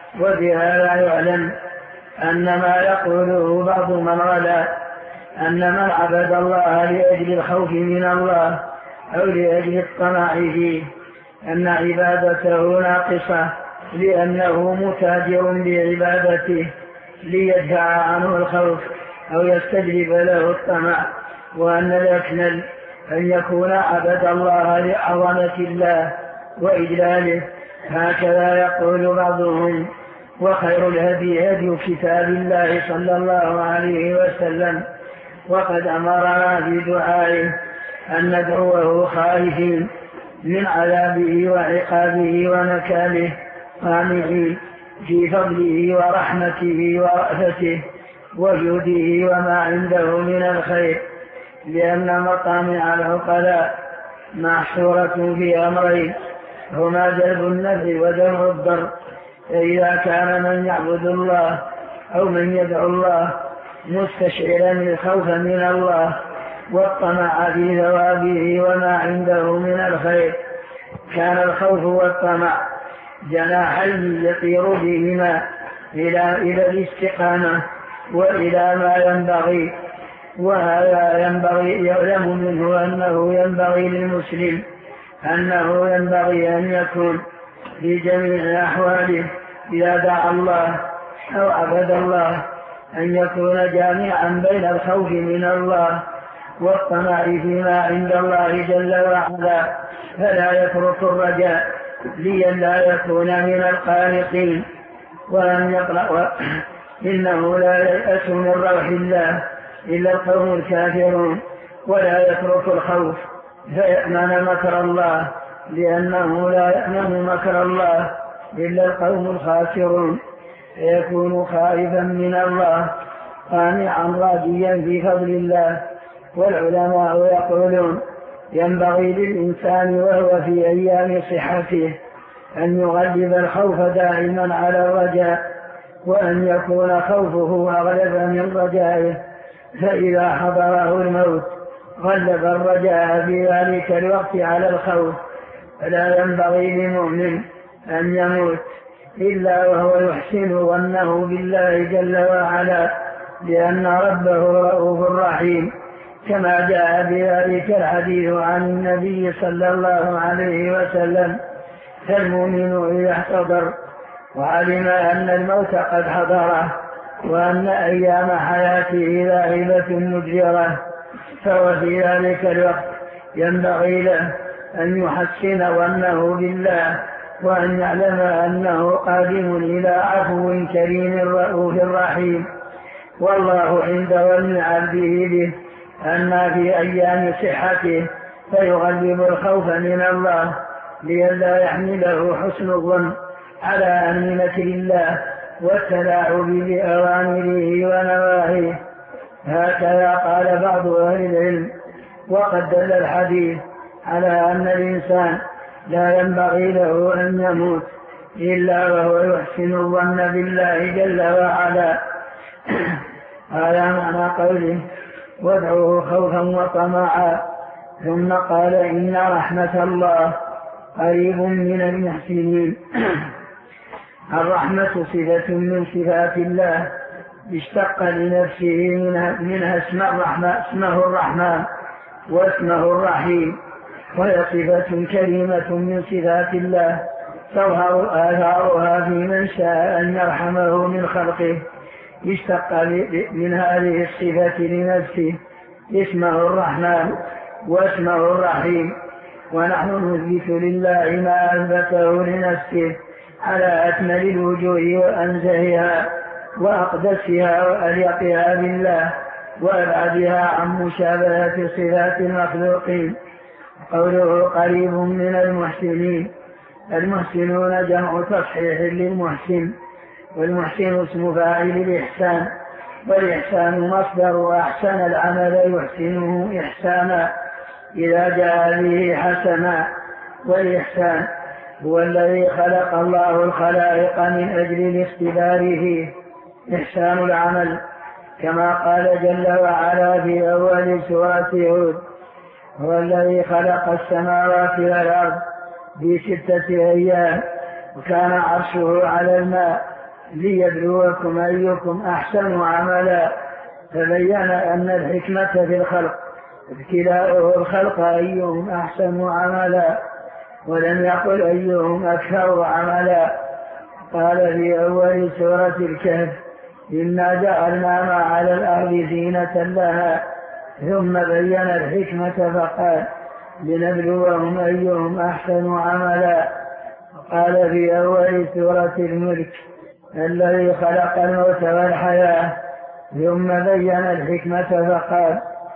وبهذا يعلم أن ما يقوله بعض من غلا أن من عبد الله لأجل الخوف من الله أو لأجل الطمع فيه أن عبادته ناقصة لأنه متاجر بعبادته ليدفع عنه الخوف أو يستجلب له الطمع، وأن الأكمل أن يكون عبد الله لعظمة الله وإجلاله. هكذا يقول بعضهم. وخير الهدي هدي كتاب الله صلى الله عليه وسلم، وقد أمرنا في دعائه أن ندعوه خائفين من عذابه وعقابه ونكاله طامعين في فضله ورحمته ورأفته وجوده وما عنده من الخير، لأن مطامع العقلاء محصورة في أمرين هما جلب النفع ودفع الضر. فإذا كان من يعبد الله أو من يدعو الله مستشعرا الخوف من الله والطمع في ثوابه وما عنده من الخير كان الخوف والطمع جناحين يطير بهما إلى الاستقامة وإلى ما ينبغي. وهذا يعلم منه أنه ينبغي للمسلم أنه ينبغي أن يكون في جميع أحواله إذا دعا الله أو عبد الله أن يكون جامعا بين الخوف من الله والطمع فيما عند الله جل وعلا، فلا يترك الرجاء لئلا يكون من القانطين. ولم يقرأ إنه لا ييأس من روح الله إلا القوم الكافرون، ولا يترك الخوف فيأمن مكر الله لأنه لا يأمن مكر الله إلا القوم الخاسرون. فيكون خائفا من الله قانعا راجيا في فضل الله. والعلماء يقولون ينبغي للإنسان وهو في أيام صحته أن يغلب الخوف دائما على الرجاء، وأن يكون خوفه أغلب من رجائه، فإذا حضره الموت غلب الرجاء في ذلك الوقت على الخوف. فلا ينبغي لمؤمن أن يموت إلا وهو يحسن ظنه بالله جل وعلا، لأن ربه رؤوف رحيم، كما جاء بذلك الحديث عن النبي صلى الله عليه وسلم: فالمؤمن إذا احتضر وعلم أن الموت قد حضره وأن أيام حياته ذاهبة مدبرة، فهو في ذلك الوقت ينبغي له أن يحسن ظنه بالله، وأن يعلم أنه قادم إلى عفو كريم رؤوف رحيم. والله عند ظن عبده به أن في أيام صحته فيغلب الخوف من الله لئلا يحمله حسن الظن على أمن مكر الله والتلاعب بأوامره ونواهيه. هكذا قال بعض أهل العلم. وقد دل الحديث على أن الإنسان لا ينبغي له أن يموت إلا وهو يحسن الظن بالله جل وعلا. هذا معنى قوله وادعوه خوفا وطمعا. ثم قال إن رحمة الله قريب من المحسنين. الرحمة صفة من صفات الله اشتق لنفسه منها اسمه الرحمن واسمه الرحيم، وهي صفة كريمة من صفات الله تظهر آثارها في من شاء أن يرحمه من خلقه. اشتق من هذه الصفة لنفسه اسمه الرحمن واسمه الرحيم، ونحن نثبت لله ما أثبته لنفسه على أكمل الوجوه وأنزهها وأقدسها وأليقها بالله وأبعدها عن مشابهة صفات المخلوقين. قوله قريب من المحسنين، المحسنون جمع تصحيح للمحسن، والمحسن اسم فاعل الإحسان، والإحسان مصدر أحسن العمل يحسنه إحسانا إذا جاء به حسنا. والإحسان هو الذي خلق الله الخلائق من أجل الاختبار فيه إحسان العمل، كما قال جل وعلا في أول سورة هود هو الذي خلق السماوات والأرض في 6 أيام وكان عرشه على الماء ليبلوكم أيكم أحسن عملا. فبين أن الحكمة في الخلق ابتلاؤه الخلق أيهم أحسن عملا، ولم يقل أيهم أكثر عملا. قال في أول سورة الكهف إنا جعلنا ما على الأرض زينة لها، ثم بين الحكمة فقال لنبلوهم أيهم أحسن عملا. قال في أول سورة الملك الذي خلق الموت والحياة، ثم بين الحكمة فقال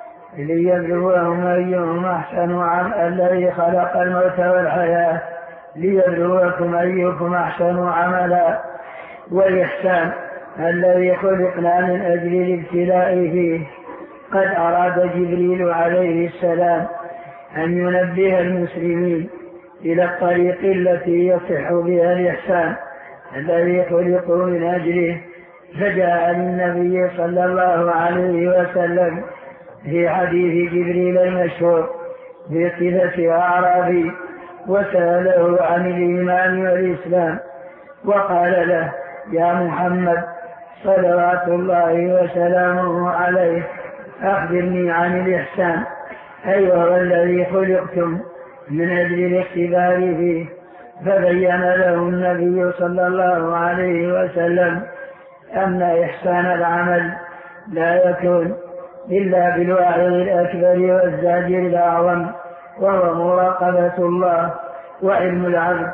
ليبلوهم أيهم أحسن عملا. الذي خلق الموت والحياة ليبلوكم أيكم أحسن عملا. والإحسان الذي خلقنا من أجل الابتلاء فيه. قد أراد جبريل عليه السلام أن ينبه المسلمين إلى الطريق التي يصح بها الإحسان الذي خلقوا من أجله، فجاء للنبي صلى الله عليه وسلم في حديث جبريل المشهور بصفة أعرابي وسأله عن الإيمان والإسلام، وقال له يا محمد صلوات الله وسلامه عليه أخبرني عن الإحسان، أي وهو الذي خلقتم من أجل الاختبار فيه. فبين له النبي صلى الله عليه وسلم أن إحسان العمل لا يكون إلا بالوعظ الأكبر والزاجر الأعظم، وهو مراقبة الله وعلم العبد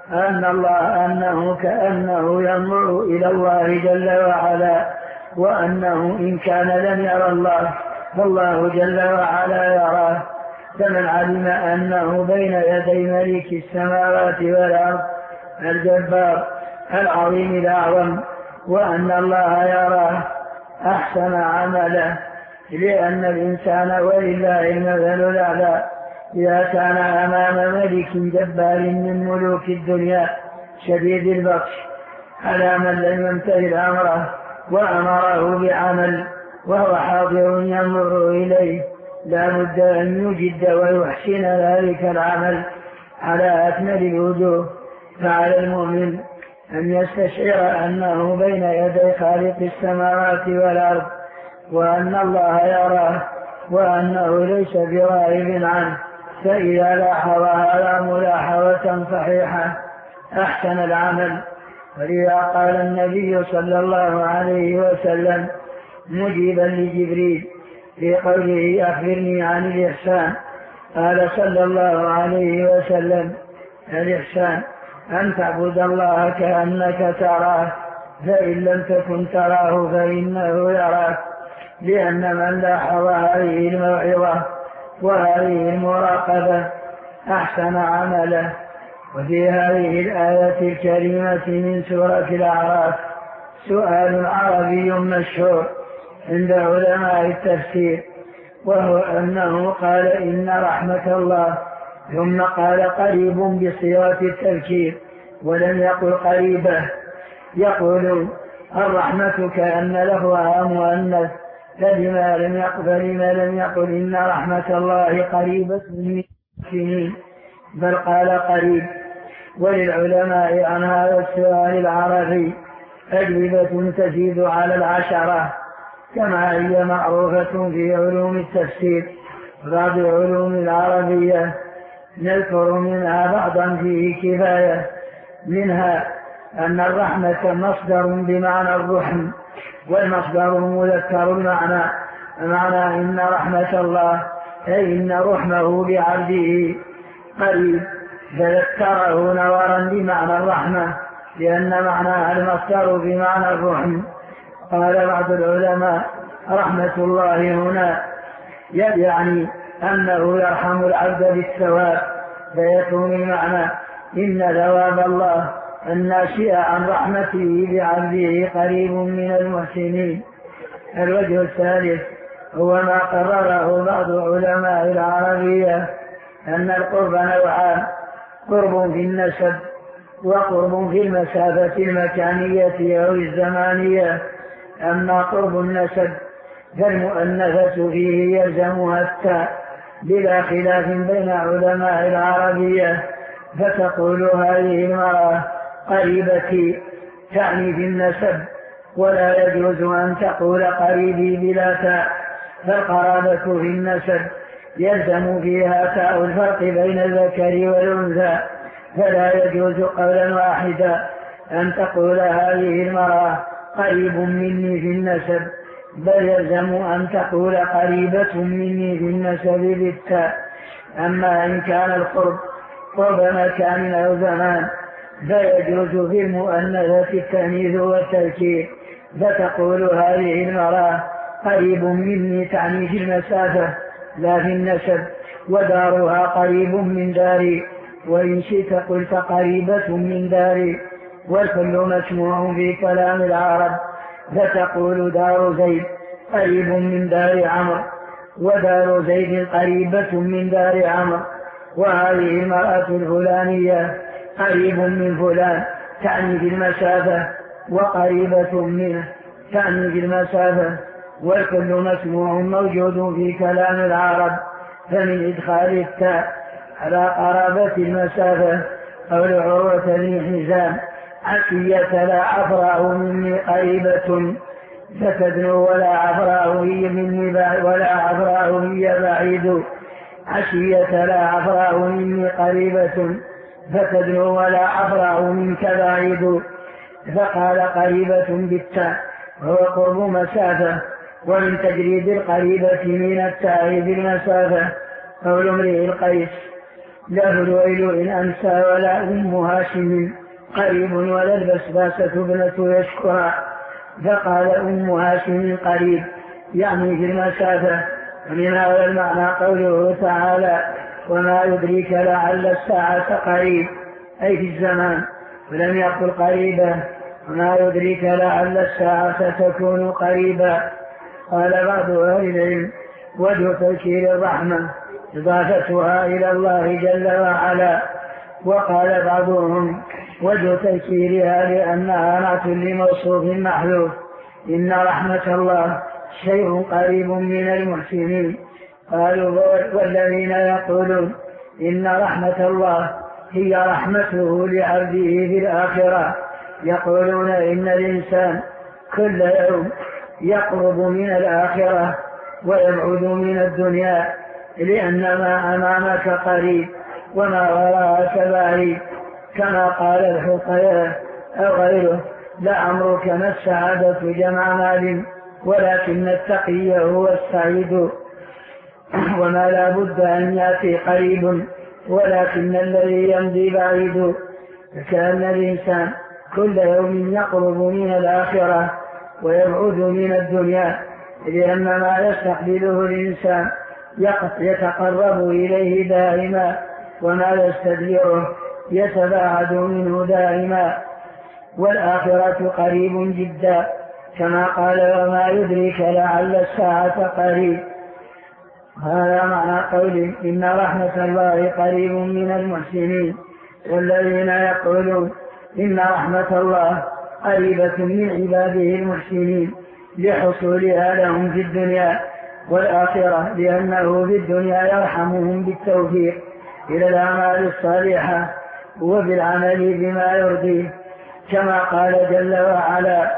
أنه كأنه ينظر إلى الله جل وعلا، وأنه إن كان لم يرى الله فالله جل وعلا يراه. فمن علم أنه بين يدي ملك السماوات والأرض الجبار العظيم الأعظم وأن الله يراه أحسن عمله، لأن الإنسان ولله المثل الأعلى إذا كان أمام ملك جبار من ملوك الدنيا شديد البطش على من لم يمتثل أمره وأمره بعمل وهو حاضر ينظر إليه، لا بد أن يجد ويحسن ذلك العمل على أكمل الوجوه. فعلى المؤمن أن يستشعر أنه بين يدي خالق السماوات والأرض، وأن الله يراه، وأنه ليس بغائب عنه. فإذا لاحظ هذا ملاحظة صحيحة أحسن العمل. ولذا قال النبي صلى الله عليه وسلم مجيبا لجبريل في قوله أخبرني عن الإحسان، قال صلى الله عليه وسلم الإحسان أن تعبد الله كأنك تراه، فإن لم تكن تراه فإنه يراك. لأن من لاحظ هذه الموعظة وهذه المراقبة أحسن عمله. وفي هذه الآية الكريمة من سورة الأعراف سؤال عربي مشهور عند علماء التفسير، وهو أنه قال إن رحمة الله، ثم قال قريب بصيغة التذكير ولم يقل قريبة. يقول الرحمة كأن لفظها مؤنث، فلما لم يقل إن رحمة الله قريبة من المحسنين، بل قال قريب. وللعلماء عن هذا السؤال العربي أجوبة تزيد على 10، كما هي معروفة في علوم التفسير بعض علوم العربية، نذكر منها بعضا فيه كفاية. منها أن الرحمة مصدر بمعنى الرحم، والمصدر مذكر المعنى إن رحمة الله أي إن رحمه بعبده قريب، فذكره نورا بمعنى الرحمة لأن معناها المصدر بمعنى الرحم. قال بعض العلماء رحمة الله هنا يعني أنه يرحم العبد بالثواب، فيكون المعنى إن ثواب الله الناشئ عن رحمته بعبده قريب من المحسنين. الوجه الثالث هو ما قرره بعض علماء العربية أن القرب نوعان: قرب في النسب وقرب في المسافة المكانية أو الزمانية. أما قرب النسب فالمؤنثة فيه يلزمها التاء بلا خلاف بين علماء العربية، فتقول هذه المرأة قريبتي تعني في النسب، ولا يجوز أن تقول قريبي بلا تاء، فالقرابة في النسب يلزم فيها تاء الفرق بين الذكر والأنثى، فلا يجوز قولا واحدا أن تقول هذه المرأة قريب مني في النسب، بل يلزم أن تقول قريبة مني في النسب بالتاء. أما إن كان القرب قرب مكان أو زمان فيجوز في المؤنثة التأنيث والتذكير، فتقول هذه المرأة قريب مني تعني في المسافة لا في النسب، ودارها قريب من داري، وإن شئت قلت قريبة من داري، والكل مسموع في كلام العرب، فتقول دار زيد قريب من دار عمرو، ودار زيد قريبة من دار عمرو، وهذه المرأة الفلانية قريب من فلان تعني في المسافة، وقريبة منه تعني في المسافة، والكل مسموع موجود في كلام العرب. فمن إدخال التاء على قرابة المسافة قول عروة بن حزام عشية لا عفراء مني قريبة فتدنو ولا عفراء هي مني ولا عفراء هي بعيد، عشية لا عفراء مني قريبة فتدنو ولا عفراء منك بعيد. فقال قريبة بالتاء وهو قرب مسافة. ومن تجريد القريبة من التاء بالمسافة قول امرئ القيس له الويل إن أنسى ولا أم هاشم قريب ولا البسباسة ابنة يشكرا، فقال أم هاشم قريب يعني في المسافة. ومن هذا المعنى قوله تعالى وما يدريك لعل الساعة قريب أي في الزمان، ولم يقل قريبا، وما يدريك لعل الساعة تكون قريبا. قال بعض أهل العلم وجه تذكير الرحمة إضافتها إلى الله جل وعلا، وقال بعضهم وجه تذكيرها لأنها نعت لموصوف محذوف، إن رحمة الله شيء قريب من المحسنين. قالوا والذين يقولون إن رحمة الله هي رحمته لعبده في الآخرة يقولون إن الإنسان كل يوم يقرب من الآخرة ويبعد من الدنيا، لأن ما أمامك قريب وما وراءك بعيد، كما قال الحقياء أو غيره لعمرك ما السعادة جمع مال ولكن التقي هو السعيد، وما لا بد أن يأتي قريب ولكن الذي يمضي بعيد. فكأن الإنسان كل يوم يقرب من الآخرة ويبعد من الدنيا، لأن ما يستقبله الإنسان يتقرب إليه دائما، وما يستدبره يتباعد منه دائما، والآخرة قريب جدا، كما قال وما يدرك لعل الساعة قريب. هذا معنى قوله إن رحمة الله قريب من المحسنين. والذين يقولون إن رحمة الله قريبة من عباده المحسنين لحصولها لهم في الدنيا والآخرة، لأنه في الدنيا يرحمهم بالتوفيق إلى الأعمال الصالحة وبالعمل بما يرضيه، كما قال جل وعلا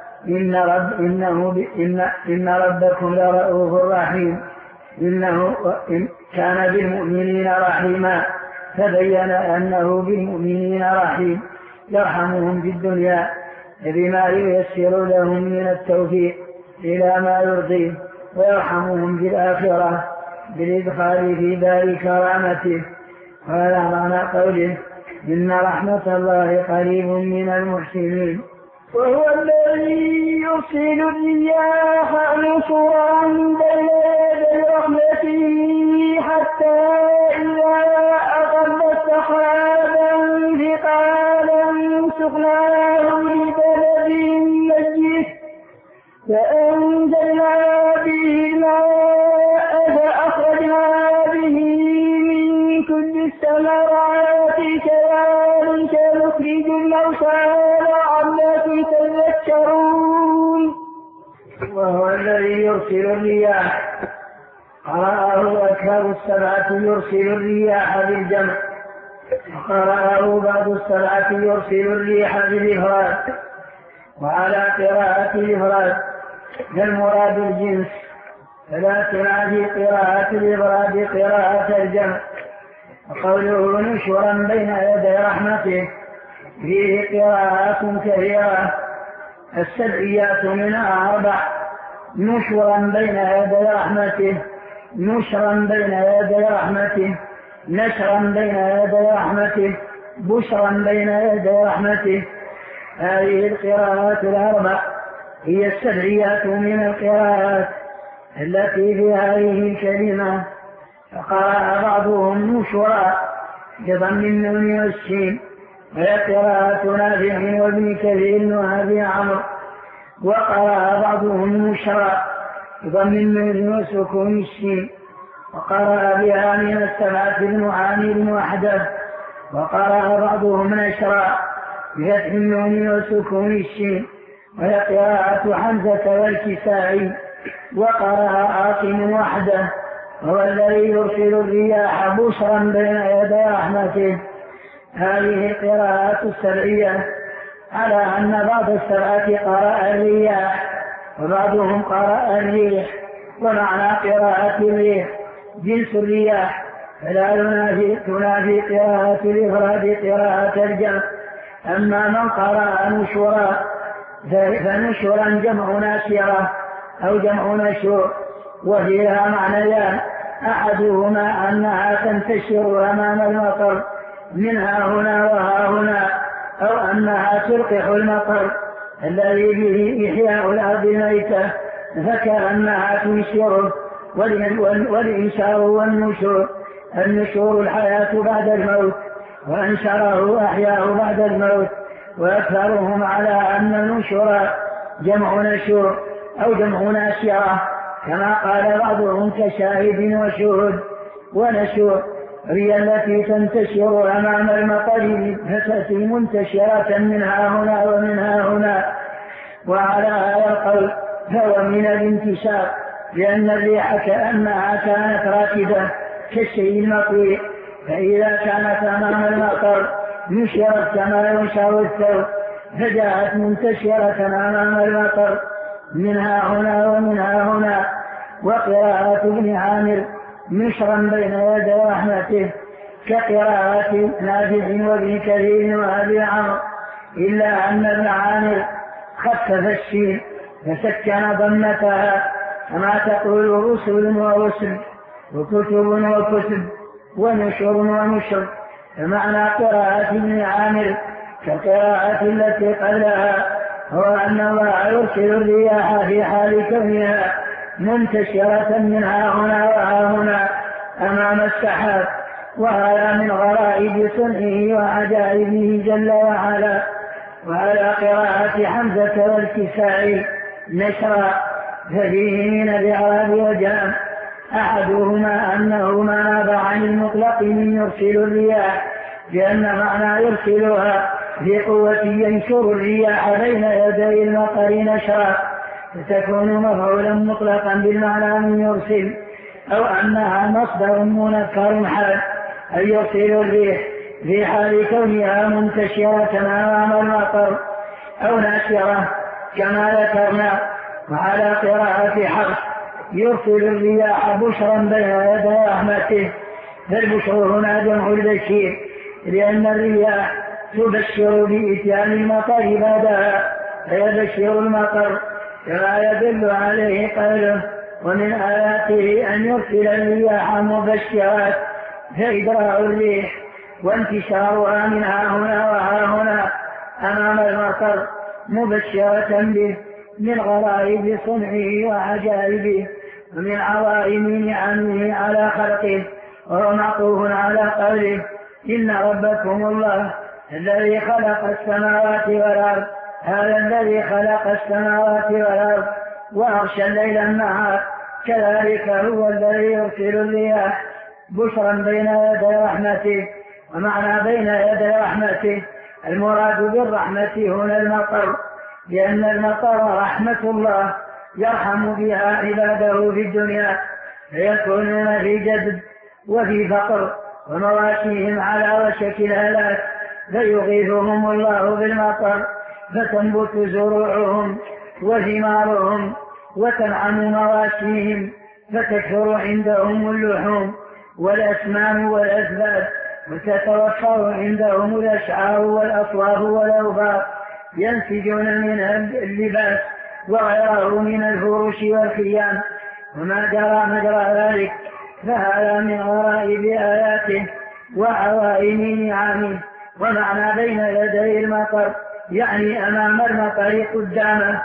إن ربكم لرؤوف رحيم إنه كان بالمؤمنين رحيما، فبين أنه بالمؤمنين رحيم يرحمهم في الدنيا بما ييسر لهم من التوفيق إلى ما يرضيه، ويرحمهم في الآخرة بالإدخال في دار كرامته. هذا معنى قوله إن رحمة الله قريب من المحسنين. وهو الذي يرسل الرياح نشرا بين يدي رحمته حتى إذا أقلت سحابا ثقالا سقناه لبلد ميت فأنزلنا به الماء فأخرجنا به من كل الثمرات كذلك نخرج الموتى لعلكم تذكرون. وهو الذي يرسل الرياح، قرأه أكثر السبعة يرسل الرياح بالجمع، وقرأه بعض السبعة يرسل الريح بالإفراد، وعلى قراءة الإفراد فالمراد الجنس، فلا تنافي قراءة الإفراد قراءة الجمع. وقوله نشرا بين يدي رحمته فيه قراءات كثيرة، السبعيات منها 4: نشرا بين يدي رحمته، نشرا بين يدي رحمته، نشرا بين يدي رحمته، بشرا بين يدي رحمته. هذه القراءات 4 هي السبعيات من القراءات التي في هذه الكلمة. فقرأ بعضهم نشرا بضم النون والسين، وهي قراءة نافع وابن كثير وأبي عمرو. وقرأ بعضهم نشرا بضم النون وسكون السين، وقرأ بها من السبعة ابن عامر وحده. وقرأ بعضهم نشرا بفتح النون وسكون السين، وهي قراءة حمزة والكسائي. وقرأ عاصم وحده، هو الذي يرسل الرياح بشرا بين يدي رحمته. هذه القراءات السبعية، على أن بعض السبعة قرأ الرياح وبعضهم قرأ الريح، ومعنى قراءة الريح جنس الرياح، فلا تنافي قراءة الإفراد قراءة الجمع. أما من قرأ نشورا فنشورا جمع ناشرة أو جمع نشور، وفيها معنيان: أحدهما أنها تنتشر أمام المطر منها هنا وها هنا، أو أنها تلقح المطر الذي به إحياء الأرض ميتة فكأنها تنشره. والإنشار والنشور، النشور الحياة بعد الموت، وأنشره أحياه بعد الموت. وأكثرهم على أن النشور جمع نشور أو جمع ناشرة، كما قال بعضهم كشاهد وشهود. ونشور هي التي تنتشر أمام المطر فتأتي منتشرة منها هنا ومنها هنا. وعلى هذا القول فهو من الانتشار، لأن الريح كأنها كانت راكدة كالشيء المطوي، فإذا كانت أمام المطر نشرت كما ينشر الثوب، فجاءت منتشرة أمام المطر منها هنا ومنها هنا. وقراءة ابن عامر نشرا بين يدي رحمته كقراءة نافع وابن كثير وأبي عمرو، إلا أن ابن عامر خفف الشين فسكن ضمتها، كما تقول رسل ورسل وكتب وكتب ونشر ونشر. فمعنى قراءة ابن عامر كقراءة التي قبلها هو أن الله يرسل الرياح في حال كونها منتشرة من ها هنا وها هنا أمام السحاب. وهذا من غرائب صنعه وعجائبه جل وعلا. وعلى قراءة حمزة والكسائي نشرا ففيه من الإعراب وجان. أحدهما أنه ما ناب عن المطلق من يرسل الرياح، لأن معنى يرسلها في قوة ينشر الرياح بين يدي المطر نشرا، فتكون مفعولا مطلقا بالمعنى من يرسل، أو أنها مصدر منكر حال أن يرسل الريح في حال كونها منتشرة أمام المطر أو ناشرة كما ذكرنا. وعلى قراءة حفص يرسل الرياح بشرا بين يدي رحمته، فالبشر هنا جمع البشير، لأن الرياح تبشر بإتيان المطر بعدها فيبشر المطر، كما يدل عليه قوله ومن آياته أن يرسل الرياح مبشرات، فإدراء الريح وانتشارها من ها هنا وها هنا أمام المطر مبشرة به من غرائب صنعه وعجائبه ومن عظائم نعمه على خلقه. وهو معطوف على قوله إن ربكم الله الذي خلق السماوات والأرض. هذا الذي خلق السماوات والأرض وأغشى الليل النهار كذلك هو الذي يرسل الرياح بشرا بين يدي رحمته. ومعنى بين يدي رحمته المراد بالرحمة هنا المطر، لأن المطر رحمة الله يرحم بها عباده في الدنيا، فيكونون في جدب وفي فقر ومواشيهم على وشك الهلاك، فيغيثهم الله بالمطر فتنبت زروعهم وثمارهم وتنعم مواشيهم، فتكثر عندهم اللحوم والأسمان والأسباب، وتتوفر عندهم الأشعار والأصواف والأوبار، ينسجون منها اللباس وغيره من الفروش والخيام وما جرى مجرى ذلك. فهذا من غرائب آياته وعوائم نعمه. ومعنى بين يدي المطر يعني أمام المطر قدامه،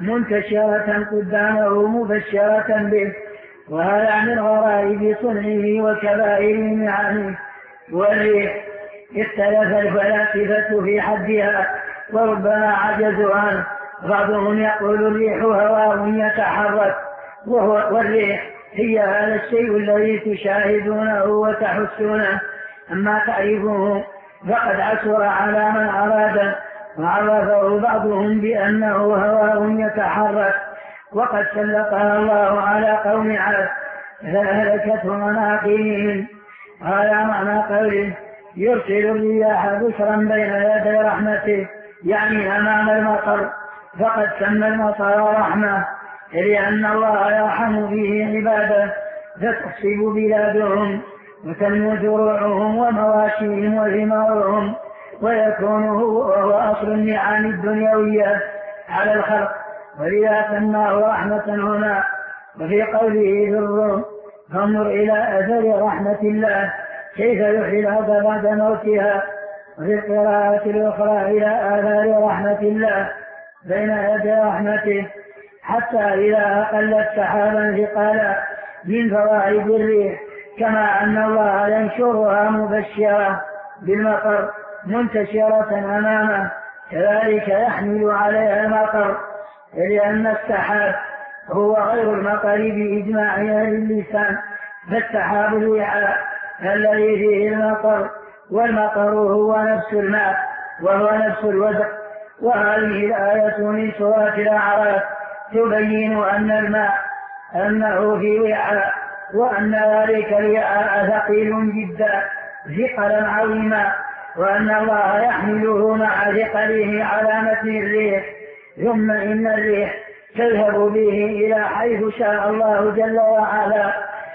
منتشرة قدامه مبشرة به. وهذا من غرائب صنعه وكبائر نعمه. والريح اختلف الفلاسفة في حدها وربما عجزوا عنه. بعضهم يقول الريح هواء يتحرك، والريح هي هذا الشيء الذي تشاهدونه وتحسونه، أما تعرفه فقد عسر على من أراد. وعرفه بعضهم بأنه هواء يتحرك، وقد سلطها الله على قوم عاد فأهلكتهم مناقيهم. هذا معنى قوله يرسل الرياح بشرا بين يدي رحمته، يعني أمام المطر، فقد سمى المطر رحمة لأن الله يرحم به عباده، فتحسب بلادهم وتنمو زروعهم ومواشيهم وثمارهم، ويكون هو أصل النعم الدنيوية على الخلق، ولذا سماه رحمة هنا. وفي قوله في الروم فانظر إلى أثر رحمة الله كيف يحيي الأرض بعد موتها. وفي القراءة الأخرى إلى آثار رحمة الله بين يدي رحمته، حتى إذا أقلت سحابا ثقالا من فوائد الريح، كما أن الله ينشرها مبشرة بالمطر منتشرة أمامه، كذلك يحمل عليها المطر، لأن السحاب هو غير المطر بإجماع أهل اللسان، فالسحاب الوعاء الذي فيه المطر، والمطر هو نفس الماء وهو نفس الودق. وهذه الآية من سورة الأعراف تبين أن الماء أنه في وعاء، وأن ذلك الوعاء ثقيل جدا ثقلا عظيما، وأن الله يحمله مع ثقله على متن الريح، ثم إن الريح تذهب به إلى حيث شاء الله جل وعلا،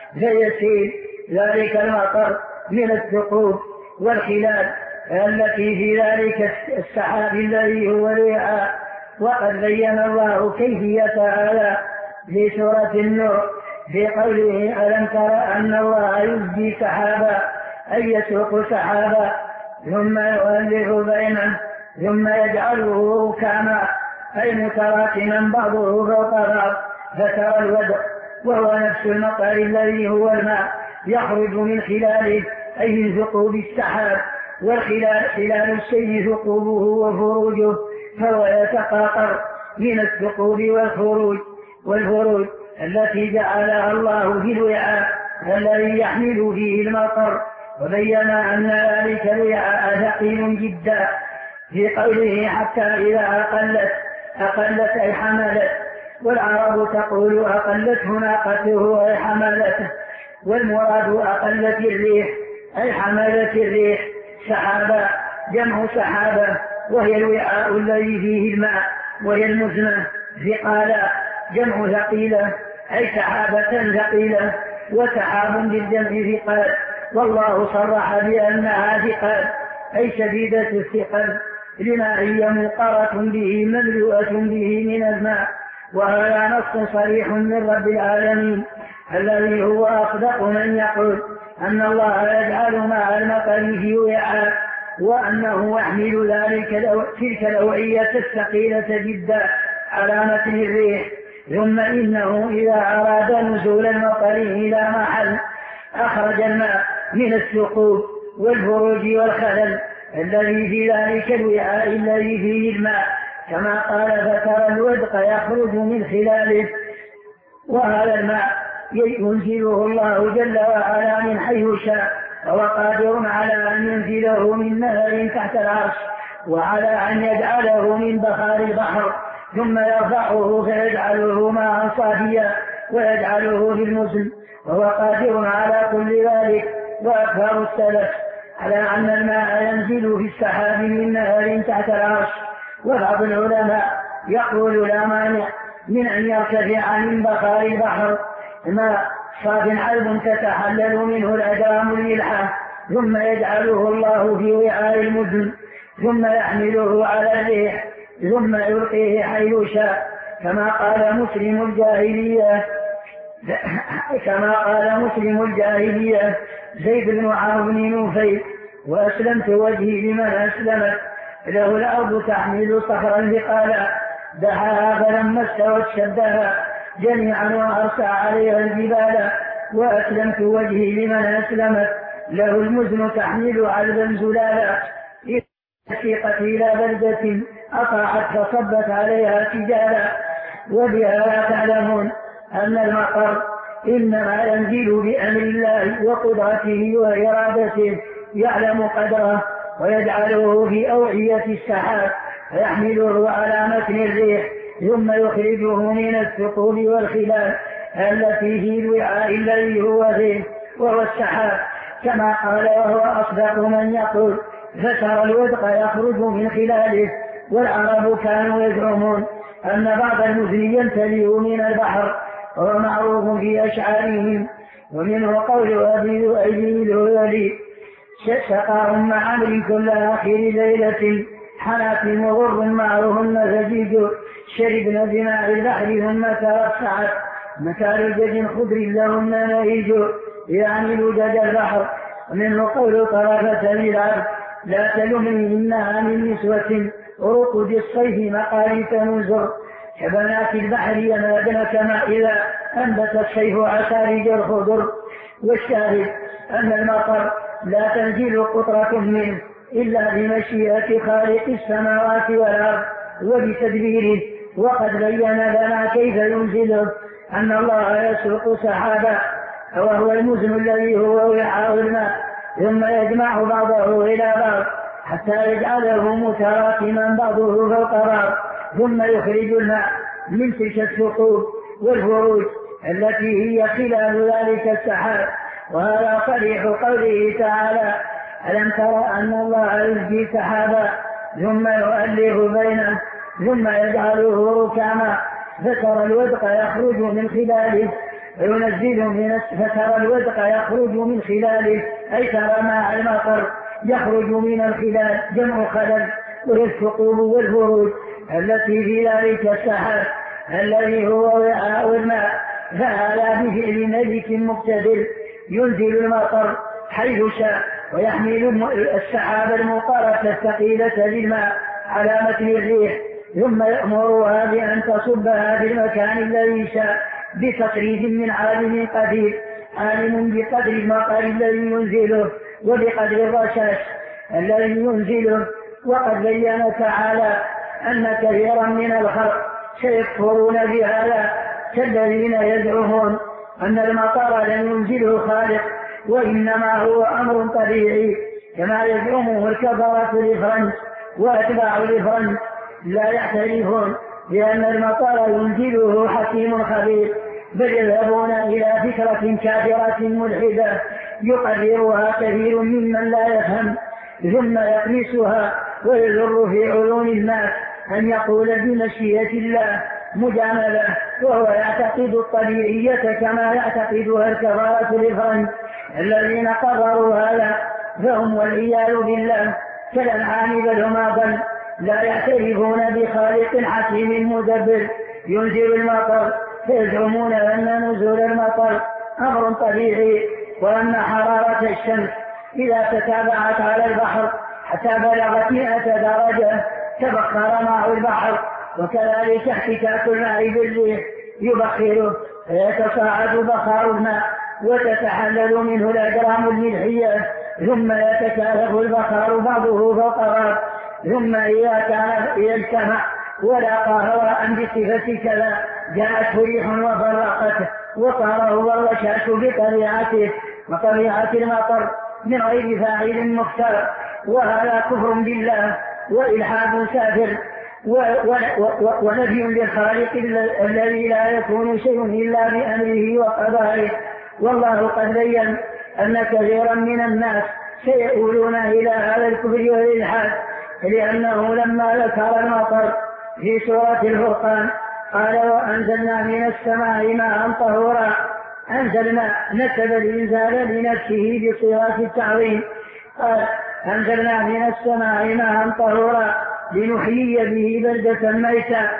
فيسيل ذلك المطر من الثقوب والخلال التي في ذلك السحاب الذي هو الوعاء. وقد بين الله كيفية هذا في سورة النور في قوله ألم تر أن الله يزجي سحابا أي يسوق سحابا ثم يؤلف بينه ثم يجعله ركاما أي متراكما بعضه فوق بعض، فترى الودق وهو نفس المطر الذي هو الماء يخرج من خلاله أي من ثقوب السحاب، خلال الشيء ثقوبه وفروجه، فهو يتقاطر من الثقوب والفروج التي جعلها الله في الوعاء الذي يحمل فيه المطر. وبين أن ذلك الوعاء ثقيل جدا في قوله حتى إذا أقلت أي حملت، والعرب تقول أقلته ناقته أي حملته، والمراد أقلت الريح أي حملت الريح. سحابة جمع سحابة وهي الوعاء الذي فيه الماء، وهي المزنة. ثقالا جمع ثقيلة أي سحابة ثقيلة، وسحاب بالجمع ثقال، والله صرح بأنها ثقال أي شديدة الثقل، لما هي منقرة به مملوءة به من الماء. وهذا نص صريح من رب العالمين الذي هو أصدق من يقول أن الله يجعل ماء المطر في وعاء، وأنه يحمل تلك الأوعية الثقيلة جدا على متن الريح. ثم إنه إذا أراد نزول المطر إلى محل أخرج الماء من الثقوب والفروج والخلل الذي في ذلك الوعاء الذي فيه الماء، كما قال فترى الودق يخرج من خلاله. وهذا الماء ينزله الله جل وعلا من حيث شاء، وهو قادر على أن ينزله من نهر تحت العرش، وعلى أن يجعله من بخار البحر ثم يرفعه فيجعله ماء صافيا ويجعله في المزن، وهو قادر على كل ذلك. وأكثر السلف على أن الماء ينزل في السحاب من نهر تحت العرش. وبعض العلماء يقول لا مانع من أن يرتفع من بخار البحر ماء صاف عذب تتحلل منه الأدام الملحة، ثم يجعله الله في وعاء المزن، ثم يحمله على الريح، ثم يلقيه حيث شاء، كما قال مسلم الجاهلية زيد بن عمرو بن نفيل: وأسلمت وجهي لمن أسلمت له الأرض تحمل صخرا ثقالا دحاها فلما استوت شدها جميعا وأرسى عليها الجبال. وأسلمت وجهي لمن أسلمت له المزن تحمل عذبا زلالا سيقت إلى بلدة أطاعت فصبت عليها سجالا. وبهذا تعلمون أن المطر إنما ينزل بأمر الله وقدرته وإرادته، يعلم قدره ويجعله في أوعية السحاب فيحمله على متن الريح، ثم يخرجه من الثقوب والخلال التي في الوعاء الذي هو فيه وهو السحاب، كما قال وهو أصدق من يقول فترى الودق يخرج من خلاله. والعرب كانوا يزعمون أن بعض المزن يمتلئ من البحر، وهو معروف في أشعارهم. ومنه قول أبي ذؤيب الهذلي: سقاهم مع عمر كل آخر ليلة حنات وغر معهن زجيج شربن بماء البحر ثم توسعت مكان جد خضر لهن نهيج يعني لجج البحر. ومنه قول طرفة للعبد: لا تلمني إنها من نسوة رقد الصيف مقالي تنزر كبنات البحر ينادن كما إذا أنبت الصيف عسارج الخضر. والشاهد أن المطر لا تنزل قطرة منه إلا بمشيئة خالق السماوات والأرض وبتدبيره، وقد بين لنا كيف ينزله: أن الله يسرق سحابا وهو المزن الذي هو وعاء الماء، ثم يجمع بعضه إلى بعض حتى يجعله متراكما بعضه فوق بعض، ثم يخرج الماء من تلك الثقوب والفروج التي هي خلال ذلك السحاب. وهذا صريح قوله تعالى: ألم ترى أن الله يزجي سحابا ثم يؤلف بينه ثم يجعله ركاما فترى الودق يخرج من خلاله فترى الودق يخرج من خلاله أي ترى ماء المطر يخرج من الخلال جمع خلل، وهي الثقوب والفروج التي في ذلك السحاب الذي هو وعاء الماء. فهذا بفعل ملك مقتدر ينزل المطر حيث شاء ويحمل السحاب المنقرة الثقيلة للماء على متن الريح، ثم يأمرها بأن تصبها في المكان الذي شاء بتصريف من عالم قدير عالم بقدر المطر الذي ينزله وبقدر الرشاش الذي ينزله. وقد بين تعالى أن كثيرا من الخلق سيكفرون بهذا كالذين يزعمون أن المطر لم ينزله خالق وإنما هو أمر طبيعي كما يزعمه الكفرة لفرنسا وأتباع لفرنسا لا يعترفون بأن المطر ينزله حكيم خبير، بل يذهبون إلى فكرة كافرة ملحدة يقررها كثير ممن لا يفهم ثم يقمسها ويذر في عيون الناس أن يقول بمشيئة الله مجاملة وهو يعتقد الطبيعية كما يعتقدها الكفرة لفرنسا الذين قرروا هذا، فهم والعياذ بالله كالأنعام بل هم أضل، لا يعترفون بخالق حكيم مدبر ينزل المطر، فيزعمون أن نزول المطر أمر طبيعي وأن حرارة الشمس إذا تتابعت على البحر حتى بلغت 100 درجة تبخر ماء البحر، وكذلك احتكاك الماء بالريح يبخره فيتصاعد بخار الماء وتتحلل منه الأجرام الملحية ثم يتكاثف البخار بعضه فوق بعض، ثم إذا كان يجتمع ولاقى هواء بصفة كذا جاءته ريح وفرقته وصار هو الرشاش بطبيعته وطبيعة المطر من غير فاعل مختار، وهذا كفر بالله وإلحاد كافر ونفي للخالق الذي لا يكون شيء إلا بأمره وقضائه. والله قد بين أن كثيرا من الناس سيؤولون إلى هذا الكفر والإلحاد، لأنه لما ذكر المطر في سورة الفرقان قال وأنزلنا من السماء ماء طهورا، أنزلنا نسب الإنزال لنفسه بصيغة التعظيم، قال أنزلنا من السماء ماء طهورا لنحيي به بلدة ميتا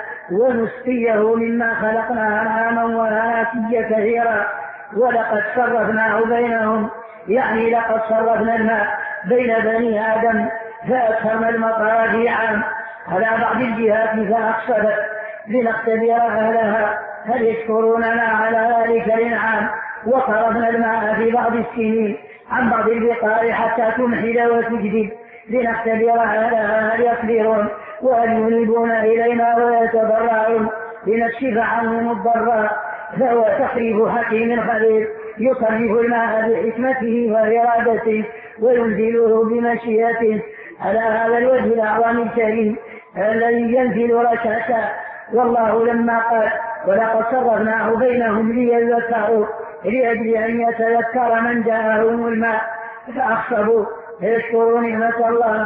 ونسقيه مما خلقنا أنعاما وأناسيا كثيرا ولقد صرفناه بينهم، يعني لقد صرفنا الماء بين بني آدم فأكثرنا المطر في عام على بعض الجهات فأقصدت لنختبر أهلها هل يشكروننا على ذلك الإنعام، وصرفنا الماء في بعض السنين عن بعض البقاع حتى تمحل وتجدب لنختبر أهلها هل يصبرون وهل ينيبون إلينا ويتضرعون لنكشف عنهم الضراء، فهو تخريف حكيم خبير يصرف الماء بحكمته وإرادته وينزله بمشيئته على هذا الوجه الأعظم الكريم الذي ينزل رشاشا. والله لما قال ولقد صرفناه بينهم ليذكروا لأجل أن يتذكر من جاءهم الماء فأخصبوا فيشكروا نعمة الله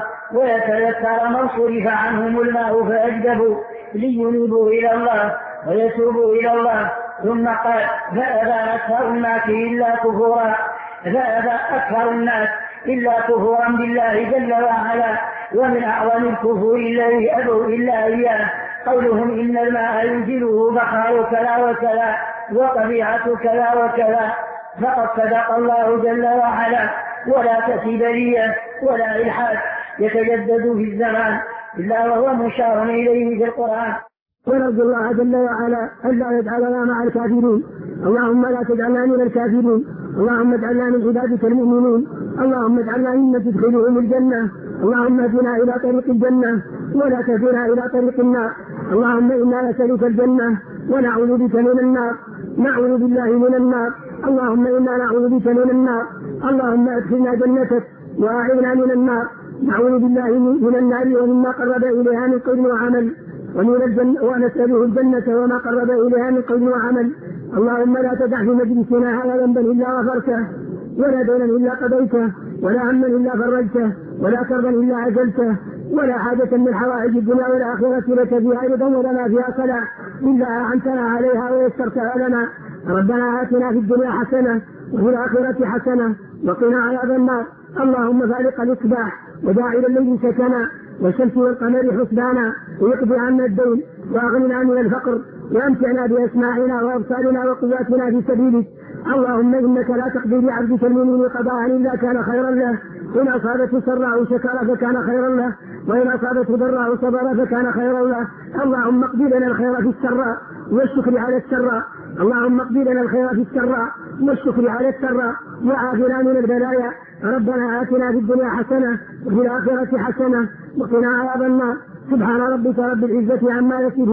ويتذكر من صرف عنهم الماء فأجدبوا لينيبوا إلى الله ويتوبوا إلى الله. ثم قال فأبى أكثر الناس إلا كفورا، فأبى أكثر الناس إلا كفورا بالله جل وعلا، ومن أعظم الكفور الذي أبوا إلا إياه قولهم إن الماء ينزله بخار كذا وكذا وطبيعة كذا وكذا، فقد صدق الله جل وعلا ولا تسيبلية ولا إلحاد يتجدد في الزمان إلا وهو مشار إليه في القرآن. ونرجو الله جل وعلا ألا يجعلنا مع الكافرين، اللهم لا تجعلنا من الكافرين، اللهم اجعلنا من عبادك المؤمنين، اللهم اجعلنا ممن تدخلهم الجنة، اللهم اهدنا إلى طريق الجنة ولا تهدنا إلى طريق النار، اللهم إنا نسألك الجنة ونعوذ بك من النار، نعوذ بالله من النار، اللهم إنا نعوذ بك من النار، اللهم ادخلنا جنتك وأعذنا من النار، نعوذ بالله من النار ومما قرب إليها من قول وعمل، ومن الجنة ونسأله الجنة وما قرب إليها من قول وعمل. اللهم لا تدع في مجلسنا هذا ذنبا إلا غفرته ولا دينا إلا قضيته ولا هما إلا فرجته ولا كربا إلا عجلته ولا حاجة من حوائج الدنيا والآخرة لك فيها رضا ولنا فيها صلاح إلا أعنتنا عليها ويسرتها لنا. ربنا آتنا في الدنيا حسنة وفي الآخرة حسنة وقنا عذاب النار. اللهم فالق الإصباح وداعي الليل سكنا والشمس والقمر حسبانا ويقضي عنا الدين وأغننا من الفقر وأمتعنا بأسماعنا وأبصارنا وقواتنا في سبيلك. اللهم إنك لا تقضي بعبدك المؤمن قضاء إلا كان خيرا له إن أصابته سراء شكر فكان خيرا له، وإن أصابته ضراء صبر فكان خيرا له. اللهم اقض لنا الخير في السراء والشكر على السراء، اللهم اقض لنا الخير في السراء والشكر على السراء، وعافنا من البلايا. ربنا آتنا في الدنيا حسنة وفي الآخرة حسنة وقنا عذاب النار. سبحان ربك رب العزة عما يصفون.